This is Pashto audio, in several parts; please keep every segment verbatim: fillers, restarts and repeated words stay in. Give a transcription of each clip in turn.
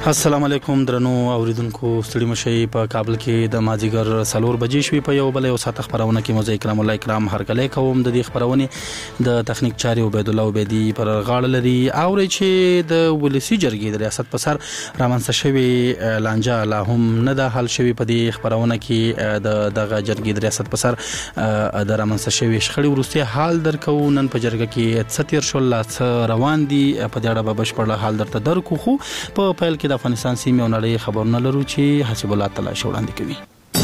السلام علیکم درنو اوریدونکو، ستړي مشي. په کابل کې د مازیګر سلور بجې شوي. په یو بل یو ساعت خبرونه کې مزه کرام الله کرام هرکلی کوم. د دې خبرونه د تخنیک چاري عبید الله عبیدی پر غاړه لري. اوري چې د ولسی جرګې د ریاست په سر رامنځته شوی لانجه لا هم نه د حل شوی. په دې خبرونه کې د دغه جرګې د ریاست په سر د رامنځته شوی شخړې ورسته حال درکو. نن په جرګه کې ستیر شول لا روان دي. په دې اړه به بشپړ حال درته درکو. خو په پیل کې د افغانستان سیمه او نړۍ خبرونه لرو چې حسب الله تعالی شوړاندې کوي.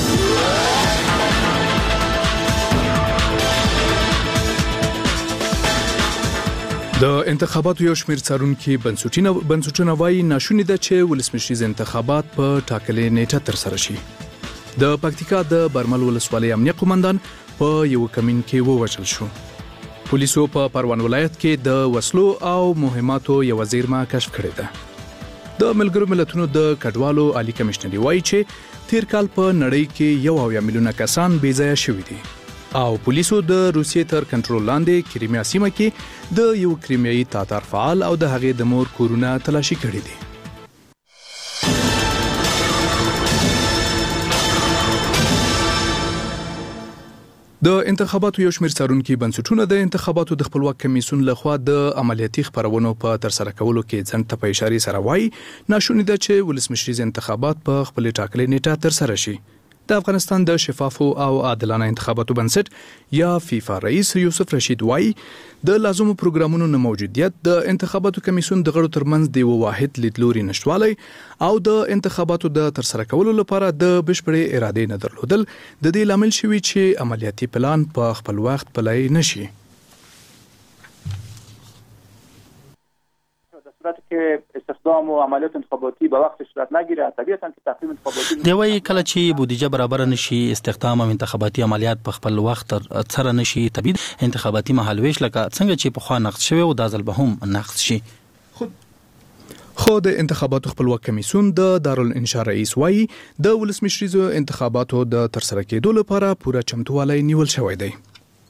د انتخاباتو یو شمېر څارونکي بنسټونه بنسټونه وايي ناشونې ده چې ولسمشریز انتخابات په ټاکلې نیټه ترسره شي. د پکتیکا د برمل ولسوالۍ امنیه قومندان په یو کمین کې ووژل شو. پولیسو په پروان ولایت کې د وسلو او مهماتو یو زیرمه کشف کړې ده. د ملګرو ملتونو د کډوالو عالی کمشنر وایي چې تیر کال په نړۍ کې یو اویا میلیونه کسان بې ځایه شوي دي او پولیسو د روسیې تر کنټرول لاندې کریمیا سیمه کې د یو کریمیایي تاتار فعال او د هغې د مور کورونه تلاشي کړي دي. د انتخاباتو یو شمېر څارونکي بنسټونه د انتخاباتو د خپلواک کمیسیون لخوا د عملیاتي خبرونو په ترسره کولو کې ځنډ ته په اشاره سره وایي ناشونې ده چې ولسمشریز انتخابات په خپل ټاکلې نیټه ترسره شي. د افغانستان د شفافو او عادلانه انتخاباتو بنسټ یا فیفا رئیس یوسف رشید وایي د لازمو پروګرامونو نه موجودیت د انتخاباتو کمیسیون د غړو ترمنځ د یو واحد لیدلوري نشټوالی او د انتخاباتو د ترسره کولو لپاره د بشپړې ارادې نه درلودل د دې لامل شوي چې عملیاتي پلان په خپل وخت پلی نشي. صورت که استخدام و عملیات انتخاباتی به وقت صورت نگیره طبیعتاً که تقویم انتخاباتی دی وایي کله چې بودیجه برابر نشي استخدام او انتخاباتي عملیات په خپل وخت سره نشي طبيعي انتخاباتي مهالويش لکه څنګه چې په خوا نقد شوی او د ځل به هم نقد شي. خو د انتخاباتو خپلواک کمیسیون د دارالانشا رئیس وایي د ولسمشریزو انتخاباتو د ترسره کېدو لپاره پوره چمتووالی نیول شوی دی.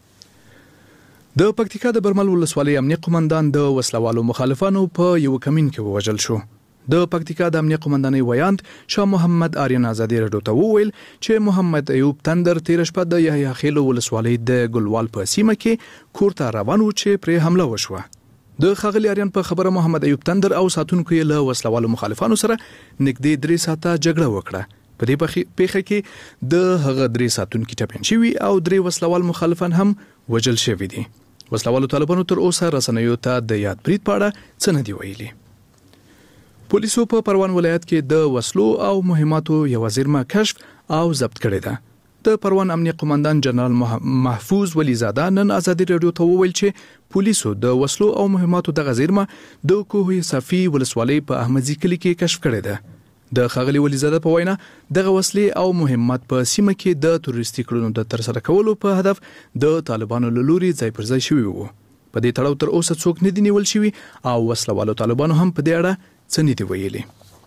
د پکتیکا د برمل ولسوالۍ امنیه قومندان د وسلوالو مخالفانو په یو کمین کې ووژل شو. د پکتیکا د امنیه قومندانۍ ویاند شاه محمد آریان آزادی رادیو ته وویل چې محمد ایوب تندر تیر شپه د یحیی خیل ولسوالۍ د ګلوال په سیمه کې کور ته روان و چې پرې حمله وشوه. د ښاغلي آریان په خبره محمد ایوب تندر او ساتونکو یې له وسلوالو مخالفانو سره نږدې درې ساعته جګړه وکړه. په دې پیښه کې د هغه درې ساتونکي ټپیان شوي او درې وسلوال مخالفان هم وژل شوي دي. وسلوالو طالبانو تر اوسه رسنیو ته د یاد برید په اړه څه نه دي ویلي. پولیسو په پروان ولایت کې د وسلو او مهماتو یو زیرمه کشف او ضبط کړې ده. د پروان امنیه قومندان جنرال محفوظ ولیزاده نن آزادي رادیو ته وویل چې پولیسو د وسلو او مهماتو دغه زیرمه د کوه صفی ولسوالۍ په احمدزي کلی کې کشف کړې ده. د خاغلی ولیزاده په وینا دغه وسلې او مهمات په سیمه کې د تروریستي کړنو د ترسره کولو په هدف د طالبانو له لوري ځای پر ځای شوي وو. په دې تړاو تر اوسه څوک نه دي نیول شوي او وسلوالو طالبانو هم په دې اړه څه نه دي ویلي.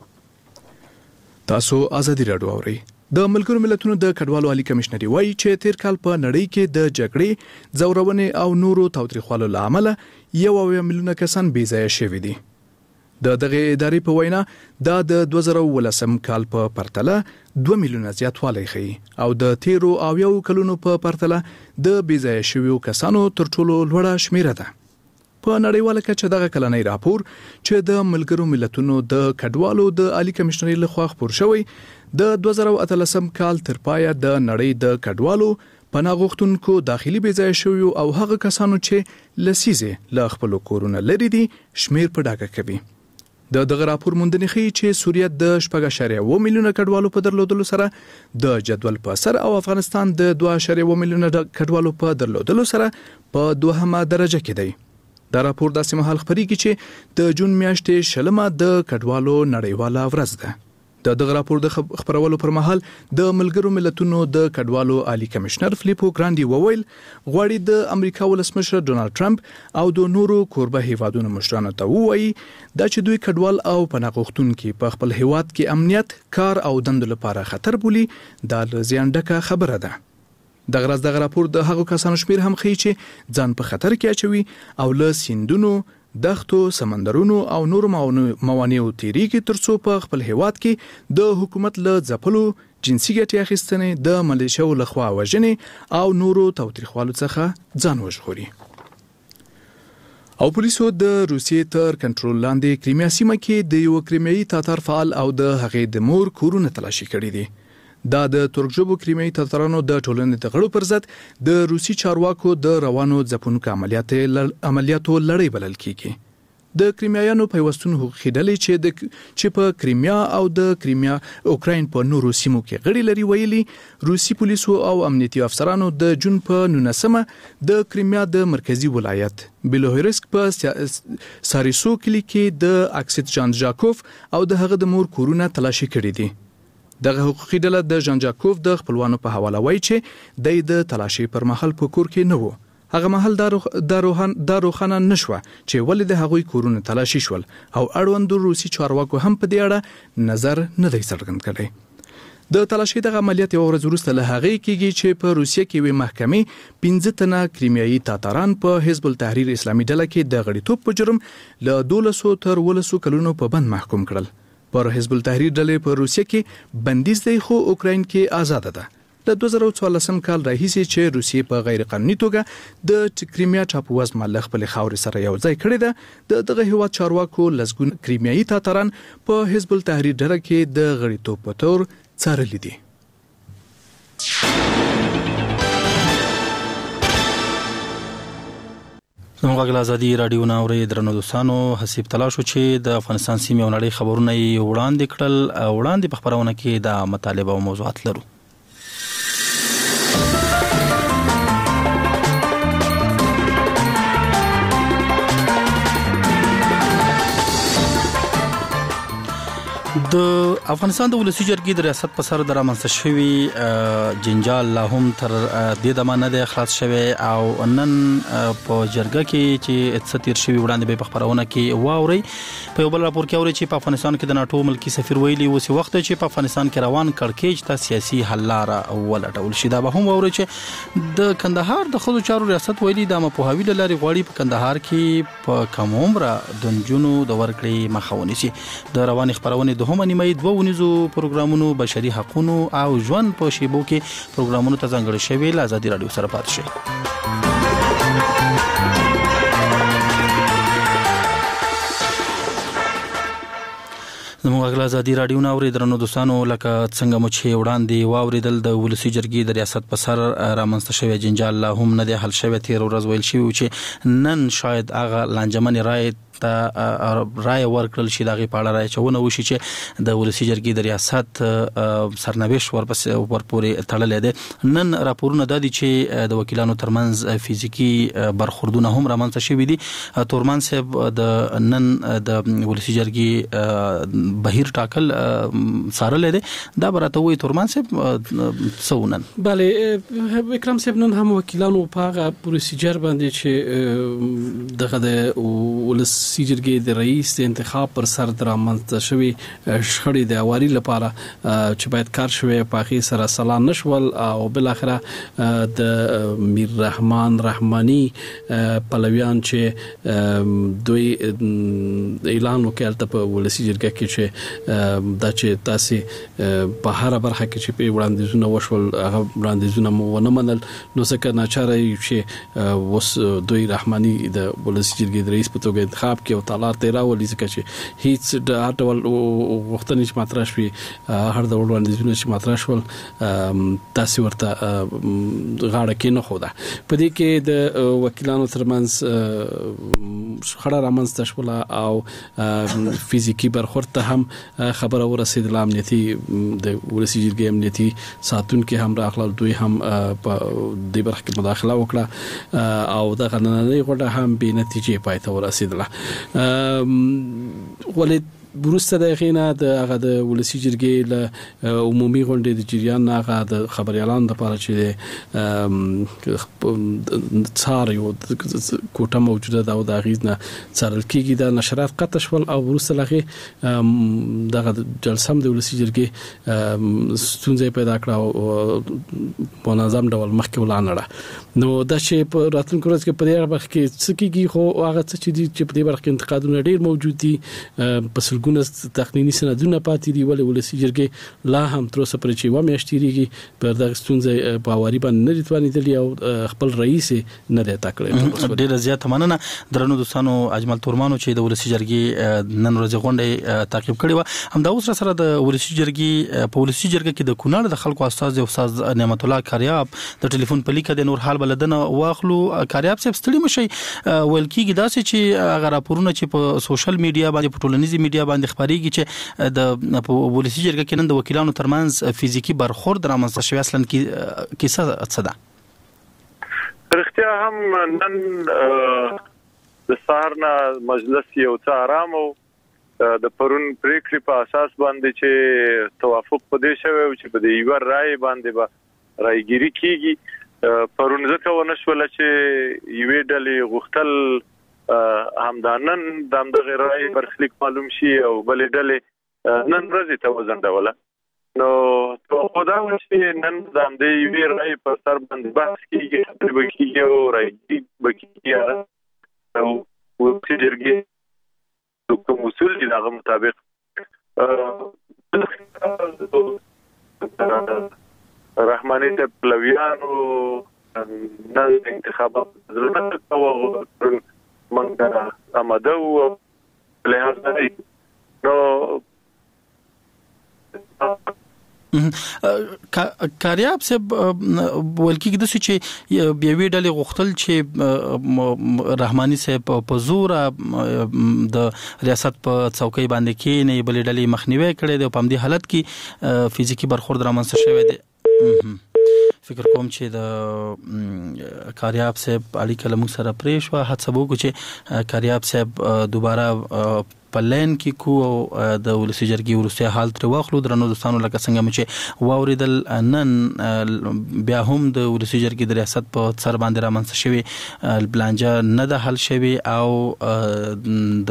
تاسو آزادي رادیو اورئ. د ملګرو ملتونو د کډوالو عالی کمشنر وایي چې تیر کال په نړۍ کې د جګړې، ځورونې او نورو تاوتریخوالو له امله یو اویا میلیونه کسان بې ځایه شوي دي. د دغه ادارې په وینا دا د دوه زره ولسم کال په پرتله دوه میلیونه زیاتوالی ښیي او د تیرو اویاو کلونو په پرتله د بې ځایه شویو کسانو تر ټولو لوړه شمیره ده. په نړیواله کچه دغه کلنی راپور چې د ملګرو ملتونو د کډوالو د عالی کمشنرۍ لخوا خپور شوی د دوه زره اتلسم کال تر پایه د نړۍ د کډوالو پناه غوښتونکو داخلي بې ځایه شویو او هغه کسانو چې لسیزې له خپلو کورونه لرې دي شمیر په ډاګه کوي. د دغه راپور موندنې ښیي چې سوریه د شپږ اعشاریه اوه میلیونه کډوالو په درلودلو سره د جدول په اثر او افغانستان د دوه اعشاریه اوه میلیونه کډوالو په درلودلو سره په دوهمه درجه کې دی. دا راپور داسې مهال خپریږي چې د جون میاشتې شلمه د کډوالو نړیواله ورځ ده. د دغه راپور د خبرولو پر مهال د ملګرو ملتونو د کډوالو عالی کمشنر فلیپو ګرانډي وویل غواړي د امریکا ولسمشر ډونالد ټرمپ او د نورو کوربه هیوادونو مشرانو ته ووایي دا چې دوی کډوال او پناه غوښتونکي په خپل هیواد کې امنیت، کار او دندو لپاره خطر بولي دا زیان ډکه خبره ده. دغه راز دغه راپور د هغو کسانو شمیر هم ښیي چې ځان په خطر کې اچوي او له سیندونو، دښتو، سمندرونو او نور موانعو تیریږي ترڅو په خپل هیواد کې د حکومت له ځپلو، جنسي ګټې اخیستنې، د ملیشیاو لخوا وژنې او نورو تاوتریخوالو څخه ځان وژغوري. او پولیسو د روسیې تر کنټرول لاندې کریمیا سیمه کې د یو کریمیایي تاتار فعال او د هغې د مور کورونه تلاشي کړي دي. دا د ترک ژبو کریمیایي تاتارانو د ټولنې د غړو پر ضد د روسي چارواکو د روانو ځپونکو عملیاتو عملیاتو لړۍ بلل کیږي. د کریمیایانو پیوستون حقوقي ډلې چې د چې په کریمیا او د کریمیا اوکراین په نورو سیمو کې غړي لري ویلي روسي پولیسو او امنیتي افسرانو د جون په نولسمه د کریمیا د مرکزی ولایت بیلوهرسک په ساریسو کلی کې د اکسیت جان جاکوف او د هغه د مور کورونه تلاشي کړي دي. دغه حقوقي ډله د جان جاکوف د خپلوانو په حواله وایي چې د تلاشي پر مهال په کور کې نه وو. هغه مهال دا روښانه نشوه چې ولې د هغوی کورونه تلاشي شول او اړوند روسي چارواکو هم په دې اړه نظر نه دی څرګند کړی. د تلاشي دغه عملیات یو ورځ وروسته له هغې کېږي چې په روسیه کې یوې محکمې پنځه تنه کریمیایي تاتاران په حزب التحریر اسلامي ډله کې د غړیتوب په جرم له دولسو تر ولسو کلونو په بند محکوم کړل. پر حزب التحریر ډلې په روسیه کې بندیز دی خو اوکراین کې آزاد ده. د دوه زره څوارلسم کال راهیسې چې روسیې په غیر قانوني توګه د کریمیا ټاپووزمه له خپل خاورې سره یو ځای کړی ده، د دغه هیواد چارواکو لسګون کریمیایي تاتاران په حزب التحریر ډله کې د غړیتوب په تور څارلي دي. زموږ غږ ازادي رادیو نه اوري درنو دوستانو، حسیب تلاش چې د افغانستان سیمې او نړۍ خبرونه یې وړاندې کړل. وړاندې په خبرونه کې د مطالبه او موضوعات لرو. د افغانستان د ولسی جرګې د ریاست په سر د رامنځته شوی جنجال لا هم تر دې دمه نه دی خلاص شوی او نن په جرګه کې چې څه تیر شوی وړاندې به په خبرونه کې واوري. په یو بل راپور کې اوري چې په افغانستان کې د ناتو ملکی سفیر ویلي اوس وخت چې په افغانستان کې روان کړکېچ ته سیاسي حل لاره ولټول شي. دا به هم اوري چې د کندهار د خود چارو ریاست ویلي د مپوهاوی لاري غواړي په کندهار کې په کم عمره د نجونو د ورکړې مخه ونیسي. د روان خبرونه د هم نیمه دوه ونیزو پروګرامونو بشري حقوقو او ژوند په شیبو کې پروګرامونو ته ځانګړي شوی ل ازادي رادیو سره پات شي. زموږ غږ ازادي رادیو نه اوري درنو دوستانو، لکه څنګه مو چې وړاندې واوریدل د ولسی جرګې د ریاست په سر رامنځته شوی جنجال لا هم نه دی حل شوی. تیر ورځ ویل شوی چې نن شاید هغه لانجمن رائے ته رائے ورکړل شي دغه په اړه رائے چونه وشي چې د ولسی جرګې د ریاست سرنوشت ورپسې ورپورې تړلې ده. نن راپورونه د دي چې د وکیلانو ترمنځ فزیکی برخوردونه هم رامنځته شوي دي. تورمان صاحب د نن د ولسی جرګې بهیر ټاکل سارل ده، دا براته وي تورمان صاحب سونن. bale اکرام صاحب نن هم وکیلانو په هغه پروسیجر باندې چې دغه د ولسی جرګې د رئیس د انتخاب پر سر درامنځته شوی شخړې د اواري لپاره چې باید کار شوی په هغه سره سلا نشول او بل اخره د میر رحمان رحماني پلویان چې دوی اعلان وکړ په ولسی جرګه کې چې دا چې تاسو په هر برخه کې چې په وړاندیزونه وشول هغه وړاندیزونه مو ونه منل، نو څنګه ناچاره چې وس دوی رحماني د ولسی جرګې د رئیس په توګه انتخاب کې او تعالی تیرا ولې ځکه چې هیڅ د اټول وختنی چې ماترا شوی هر د وړاندیزونه چې ماترا شول تاسو ورته غاړه کې نه خوده. په دې کې د وکیلانو ترمنځ خړه رامنځته شول او فزیکی برخورد ته هم خبره ورسېدله. امنیتي د ولسی جرګې امنیتي ساتونکو هم راغلل، دوی هم په دې برخه کې مداخله وکړه او د غننۍ غوډه هم به نتیجې پای ته ورسېدله. ولې وروسته د غینا د هغه د ولسی جرګې له عمومي غونډې د جریان هغه د خبريالان لپاره چې څار یو کوټه موجوده ده او د غیزنه څارل کیږي د نشرات قطع شول او وروسته لغه دغه جلسه د ولسی جرګې ستونزې پیدا کړه او په نظام ډول مخکې ولاړه نو دا چې په راتلونکو ورځ کې په دې اړه کې څه کیږي خو هغه څه چې په دې برخه کې انتقادونه ډیر موجود دي په سلګونه تخنینی سندونه پاتې دي ولې ولسی جرګې لا هم تر اوسه پرې چې و میاشتېږي په دغه ستونزې په واری باندې نه ریتوانېدلی او خپل رئیس نه دی تکړه ډیر زیات مننه درنو دوستانو اجمل تورمانو چې د ولسی جرګې نن ورځ غونډه تعقیب کړې و هم دا اوس سره د ولسی جرګې په ولسی جرګې کې د کونړ د خلکو استاد استاد نعمت الله کاریاب د ټلیفون په لیکه د نور حال بلدنه واخلو کاریاب صاحب ستړي مشي ول کېږي داسې چې هغه راپورونه چې په سوشل میډیا باندې په ټولنیزي میډیا باندې خبريږي چې د ولسی جرګې کې نن د وکیلانو ترمنځ فزیکی برخورد رامنځته شوی اصلا کې کیسه څه ده رښتیا هم نن د سهارنا مجلس یو څه آرام او د پرون پریکړې په اساس باندې چې توافق پدې شوی چې په دې یو رائے باندې به رايګيري کیږي پرون ځکه ونشول چې یوې ډلې غختل همدانن د دغه رائے برخلیک معلوم شي او بلې ډلې نن ورځې ته وزندوله نو خدا ورشي نن د دې یوې رائے په سر باندې بحث کیږي خبرې وکړي او رايګي وکړي او ولسی جرګې کوم اصول دي هغه مطابق رحماني ته پلویانو نن انتخابات ضرورت او منګه آماده او لحاظ نه نو کاریاب صاحب ولکې د څه چې بیاوی ډلې غختل چې رحماني صاحب په زور د ریاست په څوکۍ باندې کې نه بلې ډلې مخنیوي کړي د پام دي حالت کې فزیکی برخورد رامنځته شوی دی فکر کوم چې د کاریاب صاحب علي کلم سره پریښوا هڅه وکړو چې کاریاب صاحب دوباره پلان کې کو د ولسی جرګې ورسته حال تر واخلو درنو دوستانو لکه څنګه چې واوریدل نن بیا هم د ولسی جرګې د ریاست په سر باندې رامنځته شوی بلانجه نه د حل شوی او د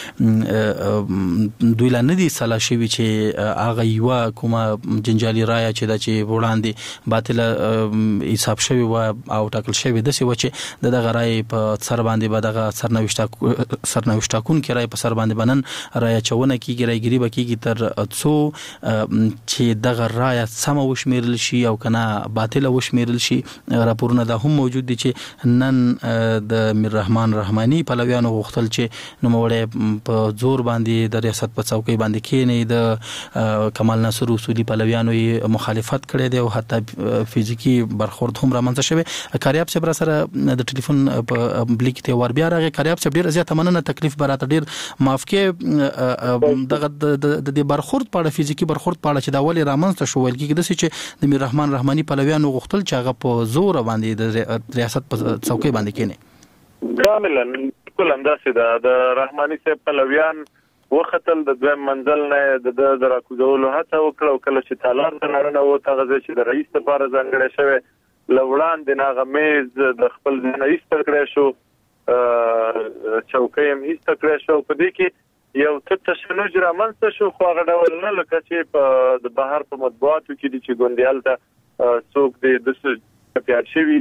دوی لاندې دي سلا شوی چې هغه یو کومه جنجالي رائے چې د چې وړاندې باطل حساب شوی و او ټاکل شوی د څه و چې دغه رائے په سر باندې به دغه سرنوشت سرنوشت کون کې رائے په سر باندې رایه چونه کیږي راګری بکیږي تر څو چې دغه رایه سم وشمیرل شي او کنه باطل وشمیرل شي راپورونه د هم موجود دي چې نن د میر رحمان رحماني پلویانو غوښتل چې نو موړې په زور باندې د ریاست په څوکۍ باندې کېنې د کمال ناصر اصولي پلویانو مخالفت کړي دي او حتی فزیکی برخورد هم رامنځته شوی کاریاب صاحب سره د ټلیفون په بلیک ته ور بیا راغی کاریاب صاحب ډیر زیات مننه تکلیف براته ډیر معاف کې دغه د برخورد په اړه فزیکی برخورد په اړه چې دا ولې رامنځته شو ول کې د څه چې د میر رحمان رحماني پلویانو غوښتل چې هغه په زور باندې د ریاست په څوکۍ باندې کېنه کاملا ټول انداسه د رحماني صاحب پلویان وختل د دویم منزل نه د دراکوزولو هڅه وکړه کله چې تالار ته نارنه و تغزه چې د رئیس لپاره ځانګړی شوی لوړان د ناغه میز د خپل رئیس تکړه شو چوکۍ هم هیڅ تکړه شو په دې کې یو څه تشنج رامنځته شو خو هغه ډول نه لکه چې په د بهر په مطبوعاتو کې دي چې ګوندیال ته څوک د دسه پیاټ شوی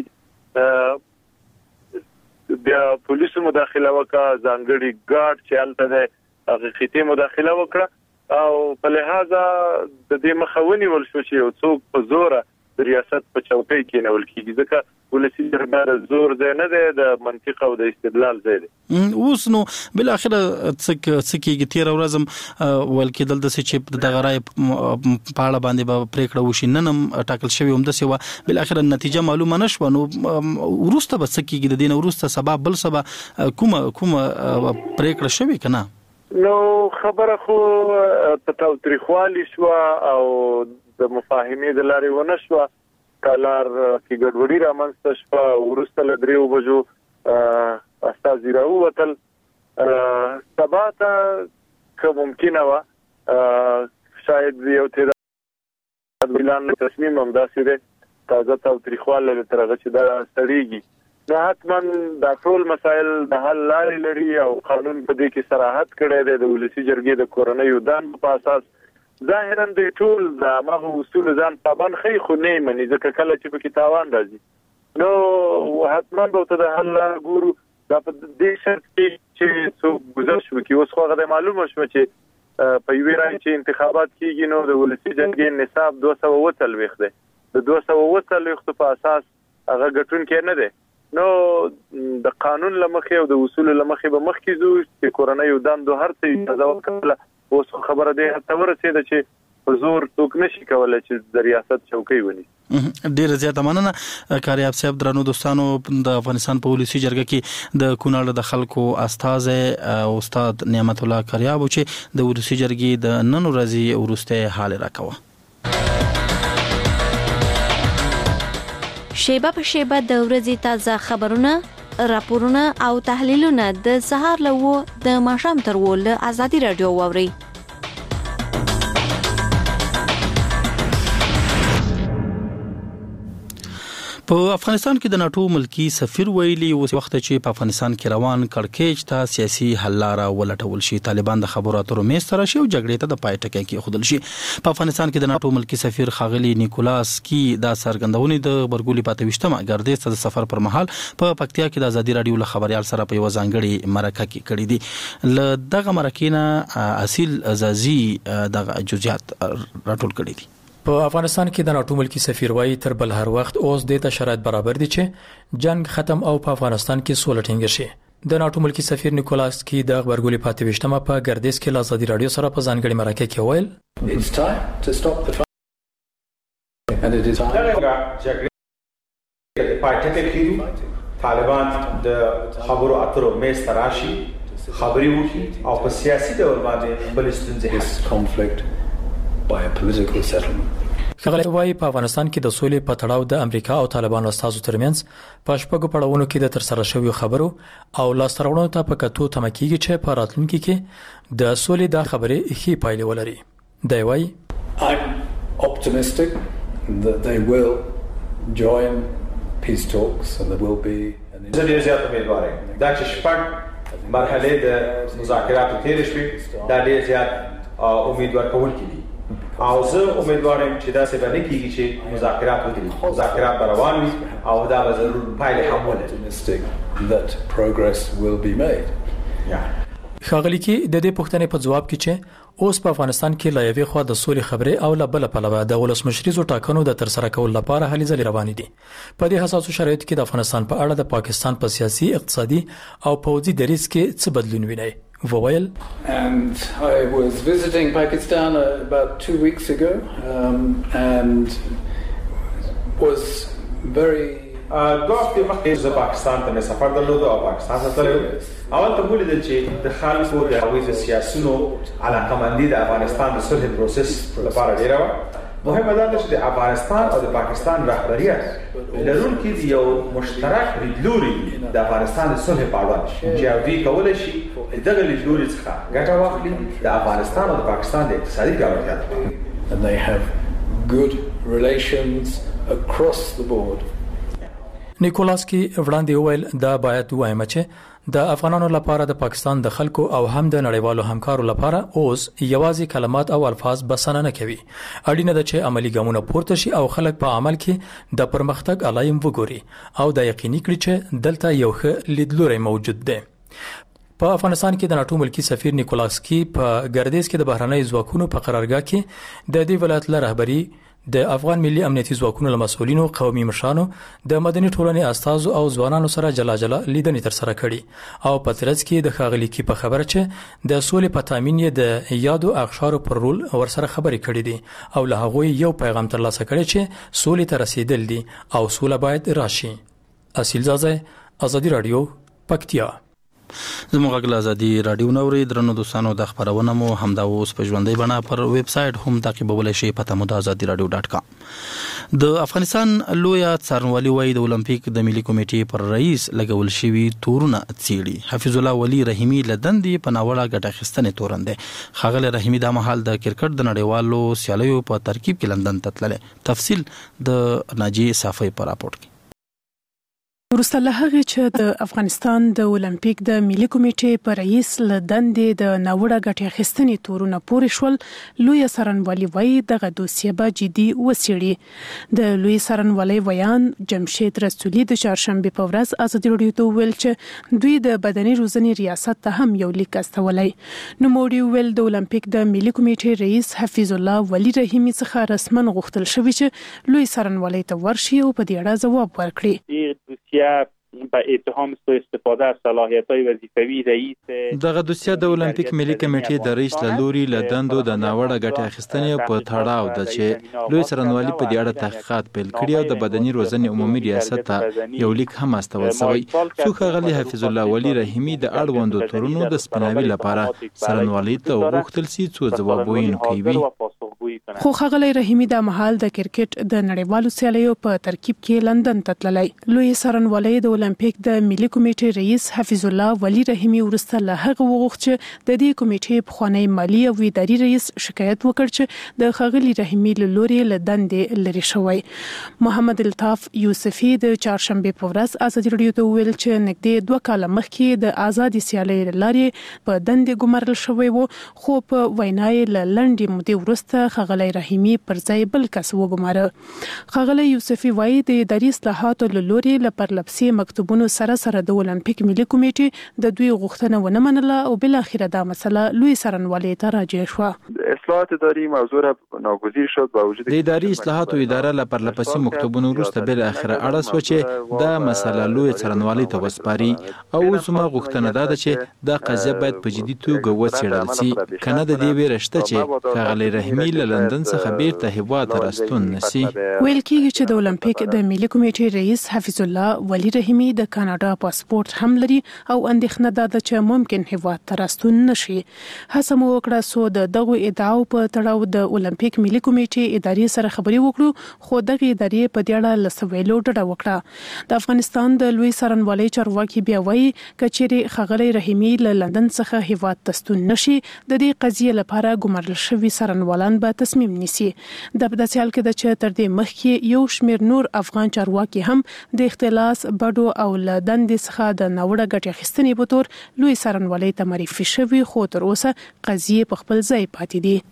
بیا پولیسو مداخله وکړه ځانګړي ګارد چې الته هغه خېټه مداخله وکړه او په لحاظه د دې مخاوني ول شو چې یو څوک په زوره د ریاست په چوکۍ کې نول کیږي ځکه ولسی جرګه زور ځای نه دی د منطق او د استدلال ځای دی اوس نو بل اخر څه څه کېږي تیر ورځم ول کېدل د څه چې د غراي پاړه باندې به پریکړه وشي نن ټاکل شوی هم د څه و بل اخر نتیجه معلومه نشو نو ورسته به څه کېږي د دین ورسته سبب بل سبب کومه کومه پریکړه شوی کنه نو خبره خو په تاوتریخوالي شو او د مفاهمې د لارې ونه شو کلار کې ګډوډي رامنځته شو ورسته لدریو بجو استاد زیراو وتل سباته که ممکنه و شاید یو تیر ویلان تصمیم هم داسې دی تازه تاوتریخوالی له تر هغه چې دا ستړیږي. نو حتما دا ټول مسایل د حل لارې لري او قانون په دې کې صراحت کړی دی د ولسي جرګې د کورنیو دندو په اساس. ظاهرا دوی ټول د هماغه اصولو ځان پابند ښیي خو نه یې مني ځکه کله چې پکې تاوان راځي نو حتما به ورته د حل لاره ګورو. دا په دې شرط کې چې څوک ګذشت وکړي. اوس خو هغه معلومه شوه چې په یوې رایې چې انتخابات کېږي نو د ولسي جرګې نصاب دوه سوه اووه څلوېښت دی. د دوه سوه اووه څلوېښتو په اساس هغه ګټونکی نه دی. نو د قانون له مخې او د اصولو له مخې به مخکې ځو چې کورنیو دندو هر څه اجازه ورکړله. اوس خبره دی حتی ورسېده چې په زور څوک نشي کولی چې د ریاست چوکۍ ونیسي. ډیره زیاته مننه کاریاب صاحب. درنو دوستانو د افغانستان په ولسي جرګه کې د کونړ د خلکو استازی استاد نعمت الله کاریاب چې د ولسي جرګې د نن ورځې وروسته حال راکوه. شیبه په شیبه د ورځې تازه خبرونه، راپورونه او تحلیلونه د سهار له و د ماښام تر و له ازادي رادیو واورئ. په افغانستان کې د ناتو ملکی سفیر ویلي اوس وخت چې په افغانستان کې روان کړکېچ ته سیاسي حل لاره ولټول شي. طالبان د خبرو اترو میز ته راشي او جګړې ته د پای ټکی کېښودل شي. په افغانستان کې د ناتو ملکی سفیر ښاغلي نیکولاس کی دا څرګندونې د غبرګولي په اتهویشتمه ګردیز ته د سفر پر مهال په پکتیا کې د ازادي رادیو له خبريال سره په یوه ځانګړې مرکه کې کړې دي. له دغه مرکې نه اصیل ازازي دغه جزئیات راټول کړي دي. په افغانستان کې د ناتو ملکی سفیر وايي تر بل هر وخت اوس د ته شرایط برابر دي چې جنگ ختم او په افغانستان کې سوله ټینګه شي. د ناتو ملکی سفیر نیکولاس کی د خبرګولي پاتې وشتمه په ګردیز کې له ازادي رادیو سره په ځانګړي مرکه کې ویل It's time to stop the fight and it is time طالبان د خبرو اترو میز ته راشي خبري وکړي او په سیاسي ډول باندې بل ستونزې this conflict by a political settlement. ښاغلی وايي په افغانستان کې د سولې په تړاو د امریکا او طالبانو استازو ترمنځ په شپږو پړاوونو کې د ترسره شویو خبرو او لاسته راوړنو ته په کتو تمه کېږي چې په راتلونکي کې د سولې دا خبرې ښې پایلې ولري. دی وايي I'm optimistic that they will join peace talks and there will be an زه ډېر زیات امیدوار یم دا چې شپږ مرحلې د مذاکراتو تېرې شوې دا ډېر زیات امیدوار کوونکي دي او زه امیدوار یم چې داسې به نه کېږي چې مذاکرات وکړي مذاکرات به روان وي او دا به ضرور پایلې هم ولري that progress will be made. ښاغلي کې د دې پوښتنې په جواب کې چې اوس په افغانستان کې لا یوې خوا د سولې خبرې او لا بل پلوه د ولسمشریزو ټاکنو د ترسره کولو لپاره هلې ځلې روانې دي. په دې حساسو شرایطو کې د افغانستان په اړه د پاکستان په سیاسي، اقتصادي او پوځي دریځ کې څه بدلون وینئ؟ وویل And I was visiting Pakistan about two weeks ago um, and was very دوه هفتې مخکې زه پاکستان ته مې سفر درلود او پاکستان ته تللی اول ته ولیدل چې د خلکو د هغوی د سیاسونو علاقمندي د افغانستان د صلح پروسس لپاره ډېره وه. مهمه دا ده چې د افغانستان او د پاکستان رهبریت لرونکي د یو مشترک لیدلوري د افغانستان د صلح په اړه چې دوی کولی شي د دغه لیدلوري څخه ګټه واخلي د افغانستان او د پاکستان د اقتصادي پیاوړتیا لپاره. And they have good relations across the board. نیکولاس کی وړاندې وویل دا باید وایم چې د افغانانو لپاره د پاکستان د خلکو او هم د نړیوالو همکارو لپاره اوس یوازې کلمات او الفاظ بسنه نه کوي. اړینه ده چې عملی ګامونه پورته شي او خلک په عمل کې د پرمختګ علایم وګوري او دا یقیني کړي چې دلته یو ښه لیدلوری موجود دی. په افغانستان کې د ناتو ملکی سفیر نیکولاس کی په ګردیز کې د بهرنۍ ځواکونو په قرارګاه کې د دې ولایت له رهبري د افغان ملي امنیتي ځواکونو له مسؤلینو، قومي مشرانو، د مدني ټولنې استازو او ځوانانو سره جلا جلا لیدنې ترسره کړي او په ترڅ کې د ښاغلي کی په خبره چې د سولې په تامین یې د یادو اقشارو پر رول ورسره خبرې کړې دي او له هغوی یو پیغام ترلاسه کړی چې سولې ته رسیدل دي او سوله باید راشي. اصیل زازه، ازادي رادیو، پکتیا. زموږ غږ ازادي رادیو نوري درنو دوستانو د خبرونه مو همدا اوس په ژوندۍ بڼه پر ویب سټ هم تعقیبولای شئ پته مو د ازادي رادیو ډاټ کام. د افغانستان لوی څارنوالي وای د اولمپیک د ملي کمیټې پر رئیس لګول شوی تورونه څیړي. حفیظ الله ولی رحیمی لدندې په ناوړه ګټه اخیستنې تورنده خاغله رحیمی د مهال د کرکټ د نړیوالو سیالیو په ترکیب کې لندن ته تللی. تفصیل د ناجی صافی په راپورټ کې. وروسته له هغې چې د افغانستان د اولمپیک د ملي کمیټې په رئیس له دندې د ناوړه ګټې اخیستنې تورونه پورې شول، لوی څارنوالي وایي دغه دوسیه به جدي وڅیړي. د لوی څارنوالۍ ویان جمشید رسولي د چهارشنبې په ورځ ازادي راډیو ته وویل چې دوی د بدني روزنې ریاست ته هم یو لیک استولی. نوموړي وویل د اولمپیک د ملي کمیټې رئیس حفیظ الله ولی رحیمي څخه رسما غوښتل شوی چې لوی څارنوالۍ ته ورشي او په دې اړه ځواب ورکړي. با اتهام سوء استفاده از صلاحیت‌های وظیفوي رئیس دغه دوسیه د اولمپیک ملي کمیټې د رئیس له لوري له دندو د ناوړه ګټې اخیستنې په تړاو ده چې لوی څارنوالي په دې اړه تحقیقات پیل کړي او د بدني روزنې عمومي ریاست ته یو لیک هم استول شوی. څو ښاغلي حفیظ الله ولی رحیمي د اړوندو تورونو د سپناوي لپاره څارنوالۍ ته وغوښتل سي څو ځواب ویونکی وي. خو ښاغلی رحیمي د مهال د کرکټ د نړیوالو سیالیو په ترکیب کې لندن ته تللی. لوی څارنوالۍ د اولمپیک د ملي کمیټې رئیس حفیظ الله ولی رحیمي وروسته له هغه وغوښت چې د دې کمیټې پخوانی مالی او اداري رئیس شکایت وکړ چې د ښاغلي رحیمي له لوري له دندې لرې شوی. محمد الطاف یوسفي د چهارشنبې په ورځ ازادي راډیو ته وویل چې نږدې دوه کاله مخکې د ازادي سیالۍ له لارې په دندې ګمارل شوی و، خو په وینا یې له لنډې مودې وروسته ښاغلی رحیمي پر ځای بل کس وګماره. ښاغلی یوسفي وایي د اداري اصلاحاتو له لوري له پرلپسې مکتوبونو سره سره د اولمپیک ملي کمیټې د دوی غوښتنه ونه منله او بل اخر دا مسله لوی څارنوالۍ ته راجع شوه. اصلاحات اداري موضوع ناگزیر شد با وجود د اداري اصلاحاتو اداره له پرلپسې مکتوبونو وروسته بل اخر اړه سو چې دا مسله لوی څارنوالۍ ته وسپاري او زما غوښتنه ده چې دا قضیه باید په جدي توګه وڅېړل شي، کنه د دې ویره شته چې ښاغلی رحیمي له لندن څخه بیرته هیواد ته راستون نشي. ویل کېږي چې د اولمپیک د ملي کمیټې رئیس حفیظ الله ولی رحیمي د کاناډا پاسپورت هم لري او اندېښنه ده چې ممکن هیواد ته راستون نشي. هڅه مو وکړه څو د دغو ادعاو په تړاو د اولمپیک ملي کمیټې ادارې سره خبرې وکړو، خو دغه ادارې په دې اړه له څه ویلو ډډه وکړه. د افغانستان د لوی څارنوالۍ چارواکي بیا وایي که چیرې ښاغلی رحیمي له لندن څخه هیواد ته ستون نشي، د دې قضیې لپاره ګمارل شوي څارنوالان به تصمیم نیسي. د په داسې حال کې ده چې تر دې مخکې یو شمېر نور افغان چارواکي هم د اختلاس بډو او له دندې څخه د ناوړه ګټې اخیستنې په تور لوی څارنوالۍ ته معرفي شوي، خو تر اوسه قضیې په خپل ځای پاتې دي.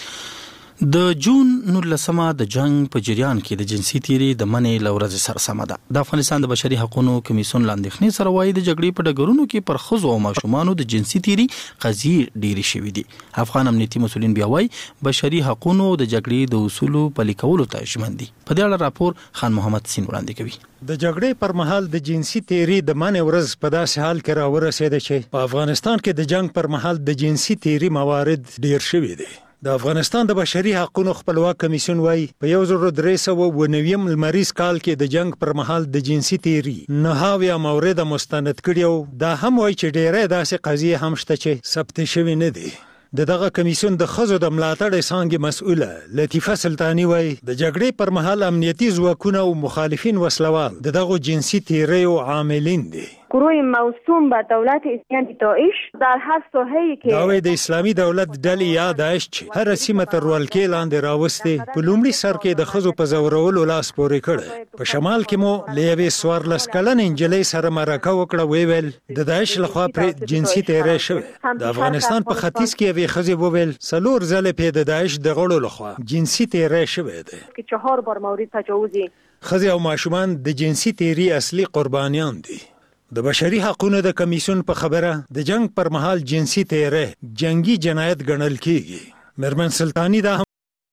د جون نولسمه د جنگ په جریان کې د جنسي تیری د منې لورځ سرسمه ده. د افغانستان د بشري حقوقو کمیسیون لاندېخنې سره وایي د جګړې په ډګرونو کې پر ښځو او ماشومانو د جنسي تیری قضیې ډېرې شوې دي. افغان امنیتي مسؤلین بیا وایي بشري حقوقو د جګړې د اصولو پلي کولو ته ژمن دي. په دې اړه راپور خان محمد سین وړاندې کوي. د جګړې پر مهال د جنسي تیری د منې ورځ په داسې حال کې راورسېده چې په افغانستان کې د جنگ پر مهال د جنسي تیری موارد ډېر شوي دي. د افغانستان د بشري حقوقو خپلواک کمیسیون وایي په یو زر درې سوه اوه نوي لمریز کال کې د جنگ پر مهال د جنسي تیری نه اویا مورد مستند کړي او دا هم وایي چې ډېرې داسې قضیې هم شته چې ثبت شوي نه دي. د دغه کمیسیون د ښځو د ملاتړ څانګې مسؤله لطیفه سلطاني وایي د جګړې پر مهال امنیتي ځواکونه او مخالفین وسلوال د دغو جنسي تیریو عاملین دي. گروه موسوم به دولت اسلامی داعش در هر ساحه‌ای که داوی د اسلامي دولت ډلې یا داعش چې هر سیمه تر ولکې لاندې راوستي په لومړي سر کې د ښځو په زورولو لاس پورې کړی. په شمال کې مو له یوې څوارلس کلنې نجلۍ سره مرکه وکړه، ویل د داعش لخوا پرې جنسي تیری شوی. د افغانستان په ختیځ کې یوې ښځې وویل څلور ځلې پې د داعش د غړو لخوا جنسي تیری شوی دی. چهار بار مورد تجاوزی ښځې او ماشومان د جنسي تیری اصلي قربانیان دي. د بشري حقوقو د کمیسیون په خبره د جنگ پر مهال جنسي تیری جنگي جنایت ګڼل کیږي. مرمن سلطانی دا هم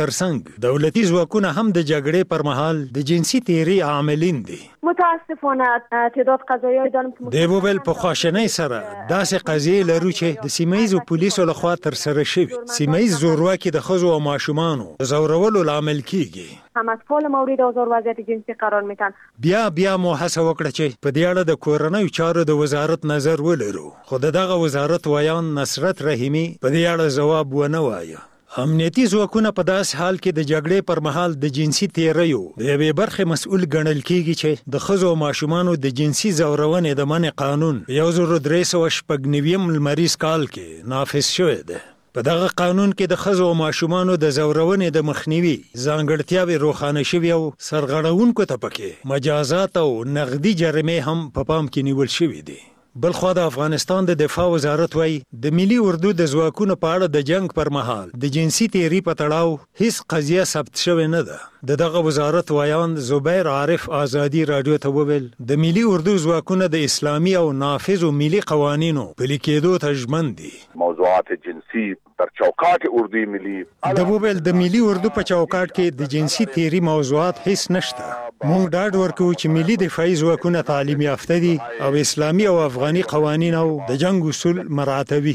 ترڅنګ دولتي ځواکونه هم د جګړې پر مهال د جنسي تیری عاملین دي. متاسفانه تعداد قضایای داریم که د وبل په خواشنۍ سره داسې قضیې لرو چې د سیمه‌ییزو پولیسو لخوا ترسره شوي. سیمه‌ییز زورواکي د ښځو او ماشومانو د ځورولو لامل کیږي. هم اطفال مورد آزار و اذیت جنسی قرار میتن. بیا بیا مو هڅه وکړه چې په دې اړه د کورنیو چارو د وزارت نظر ولرو، خو دغه وزارت وایان نصرت رحیمی په دې اړه ځواب ونه وایه. امنیتي ځواکونه په داس حال کې د جګړې پر مهال د جنسي تیریو د یوې برخې مسؤل ګڼل کیږي چې د ښځو او ماشومانو د جنسي ځورونې د منع قانون یو زر درې سوه شپږ نوي لمریز کال کې نافذ شوی دی. په دغه قانون کې د ښځو او ماشومانو د ځورونې د مخنیوي ځانګړتیاوې روښانه شوي او سرغړونکو ته پکې مجازات او نغدي جریمې هم په پام کې نیول شوي دي. بلخوا د افغانستان د دفاع وزارت وایي د ملي اردو د ځواکونو په اړه د جنگ پر مهال د جنسي تیری په تړاو هیڅ قضیه ثبت شوې نه ده. د دغه وزارت وایان زبیر عارف آزادی رادیو ته وویل د ملي اردو ځواکونه د اسلامي او نافذو ملي قوانینو پلي کېدو ته ژمن دي. موضوعات جنسي در چوکاټ اردو ملي د وویل د ملي اردو په چوکاټ کې د جنسي تیری موضوعات هیڅ نشته. مونږ ډاډ ورکوو چې ملي دفاعي ځواکونه تعلیم یافته دي او اسلامي او افغاني قوانین او د جنگ اصول مراعاتوي.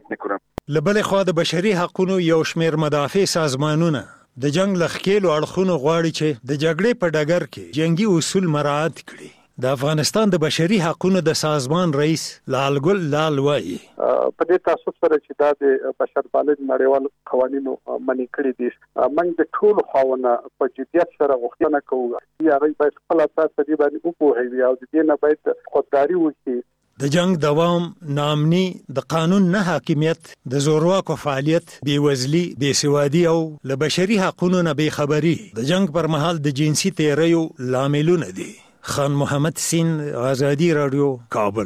له بلې خوا د بشري حقوقو یو شمېر مدافع سازمانونه د جنگ لخکېلو اړخونو غواړي چې د جګړې په ډګر کې جنگي اصول مراعات کړي. د افغانستان د بشري حقوقو د سازمان رئیس لالګل لال وایي په دې تاسو سره چې دا د بشر پالنې نړیوال قوانینو منې کړي دي، موږ د ټولو خواونه په جديت سره غوښتنه کوو چې هغه باید خپل اساس دې باندې وپوهوي او د دې نه باید خودداري وکړي. د جنگ دوام، ناامني، د قانون نه حاکمیت، د زورواکو فعالیت، بېوزلي، بېسوادي او له بشري حقوقو نه بېخبري د جنگ پر مهال د جنسي تیریو لاملونه دي. خان محمد سین، آزادی رادیو، کابل.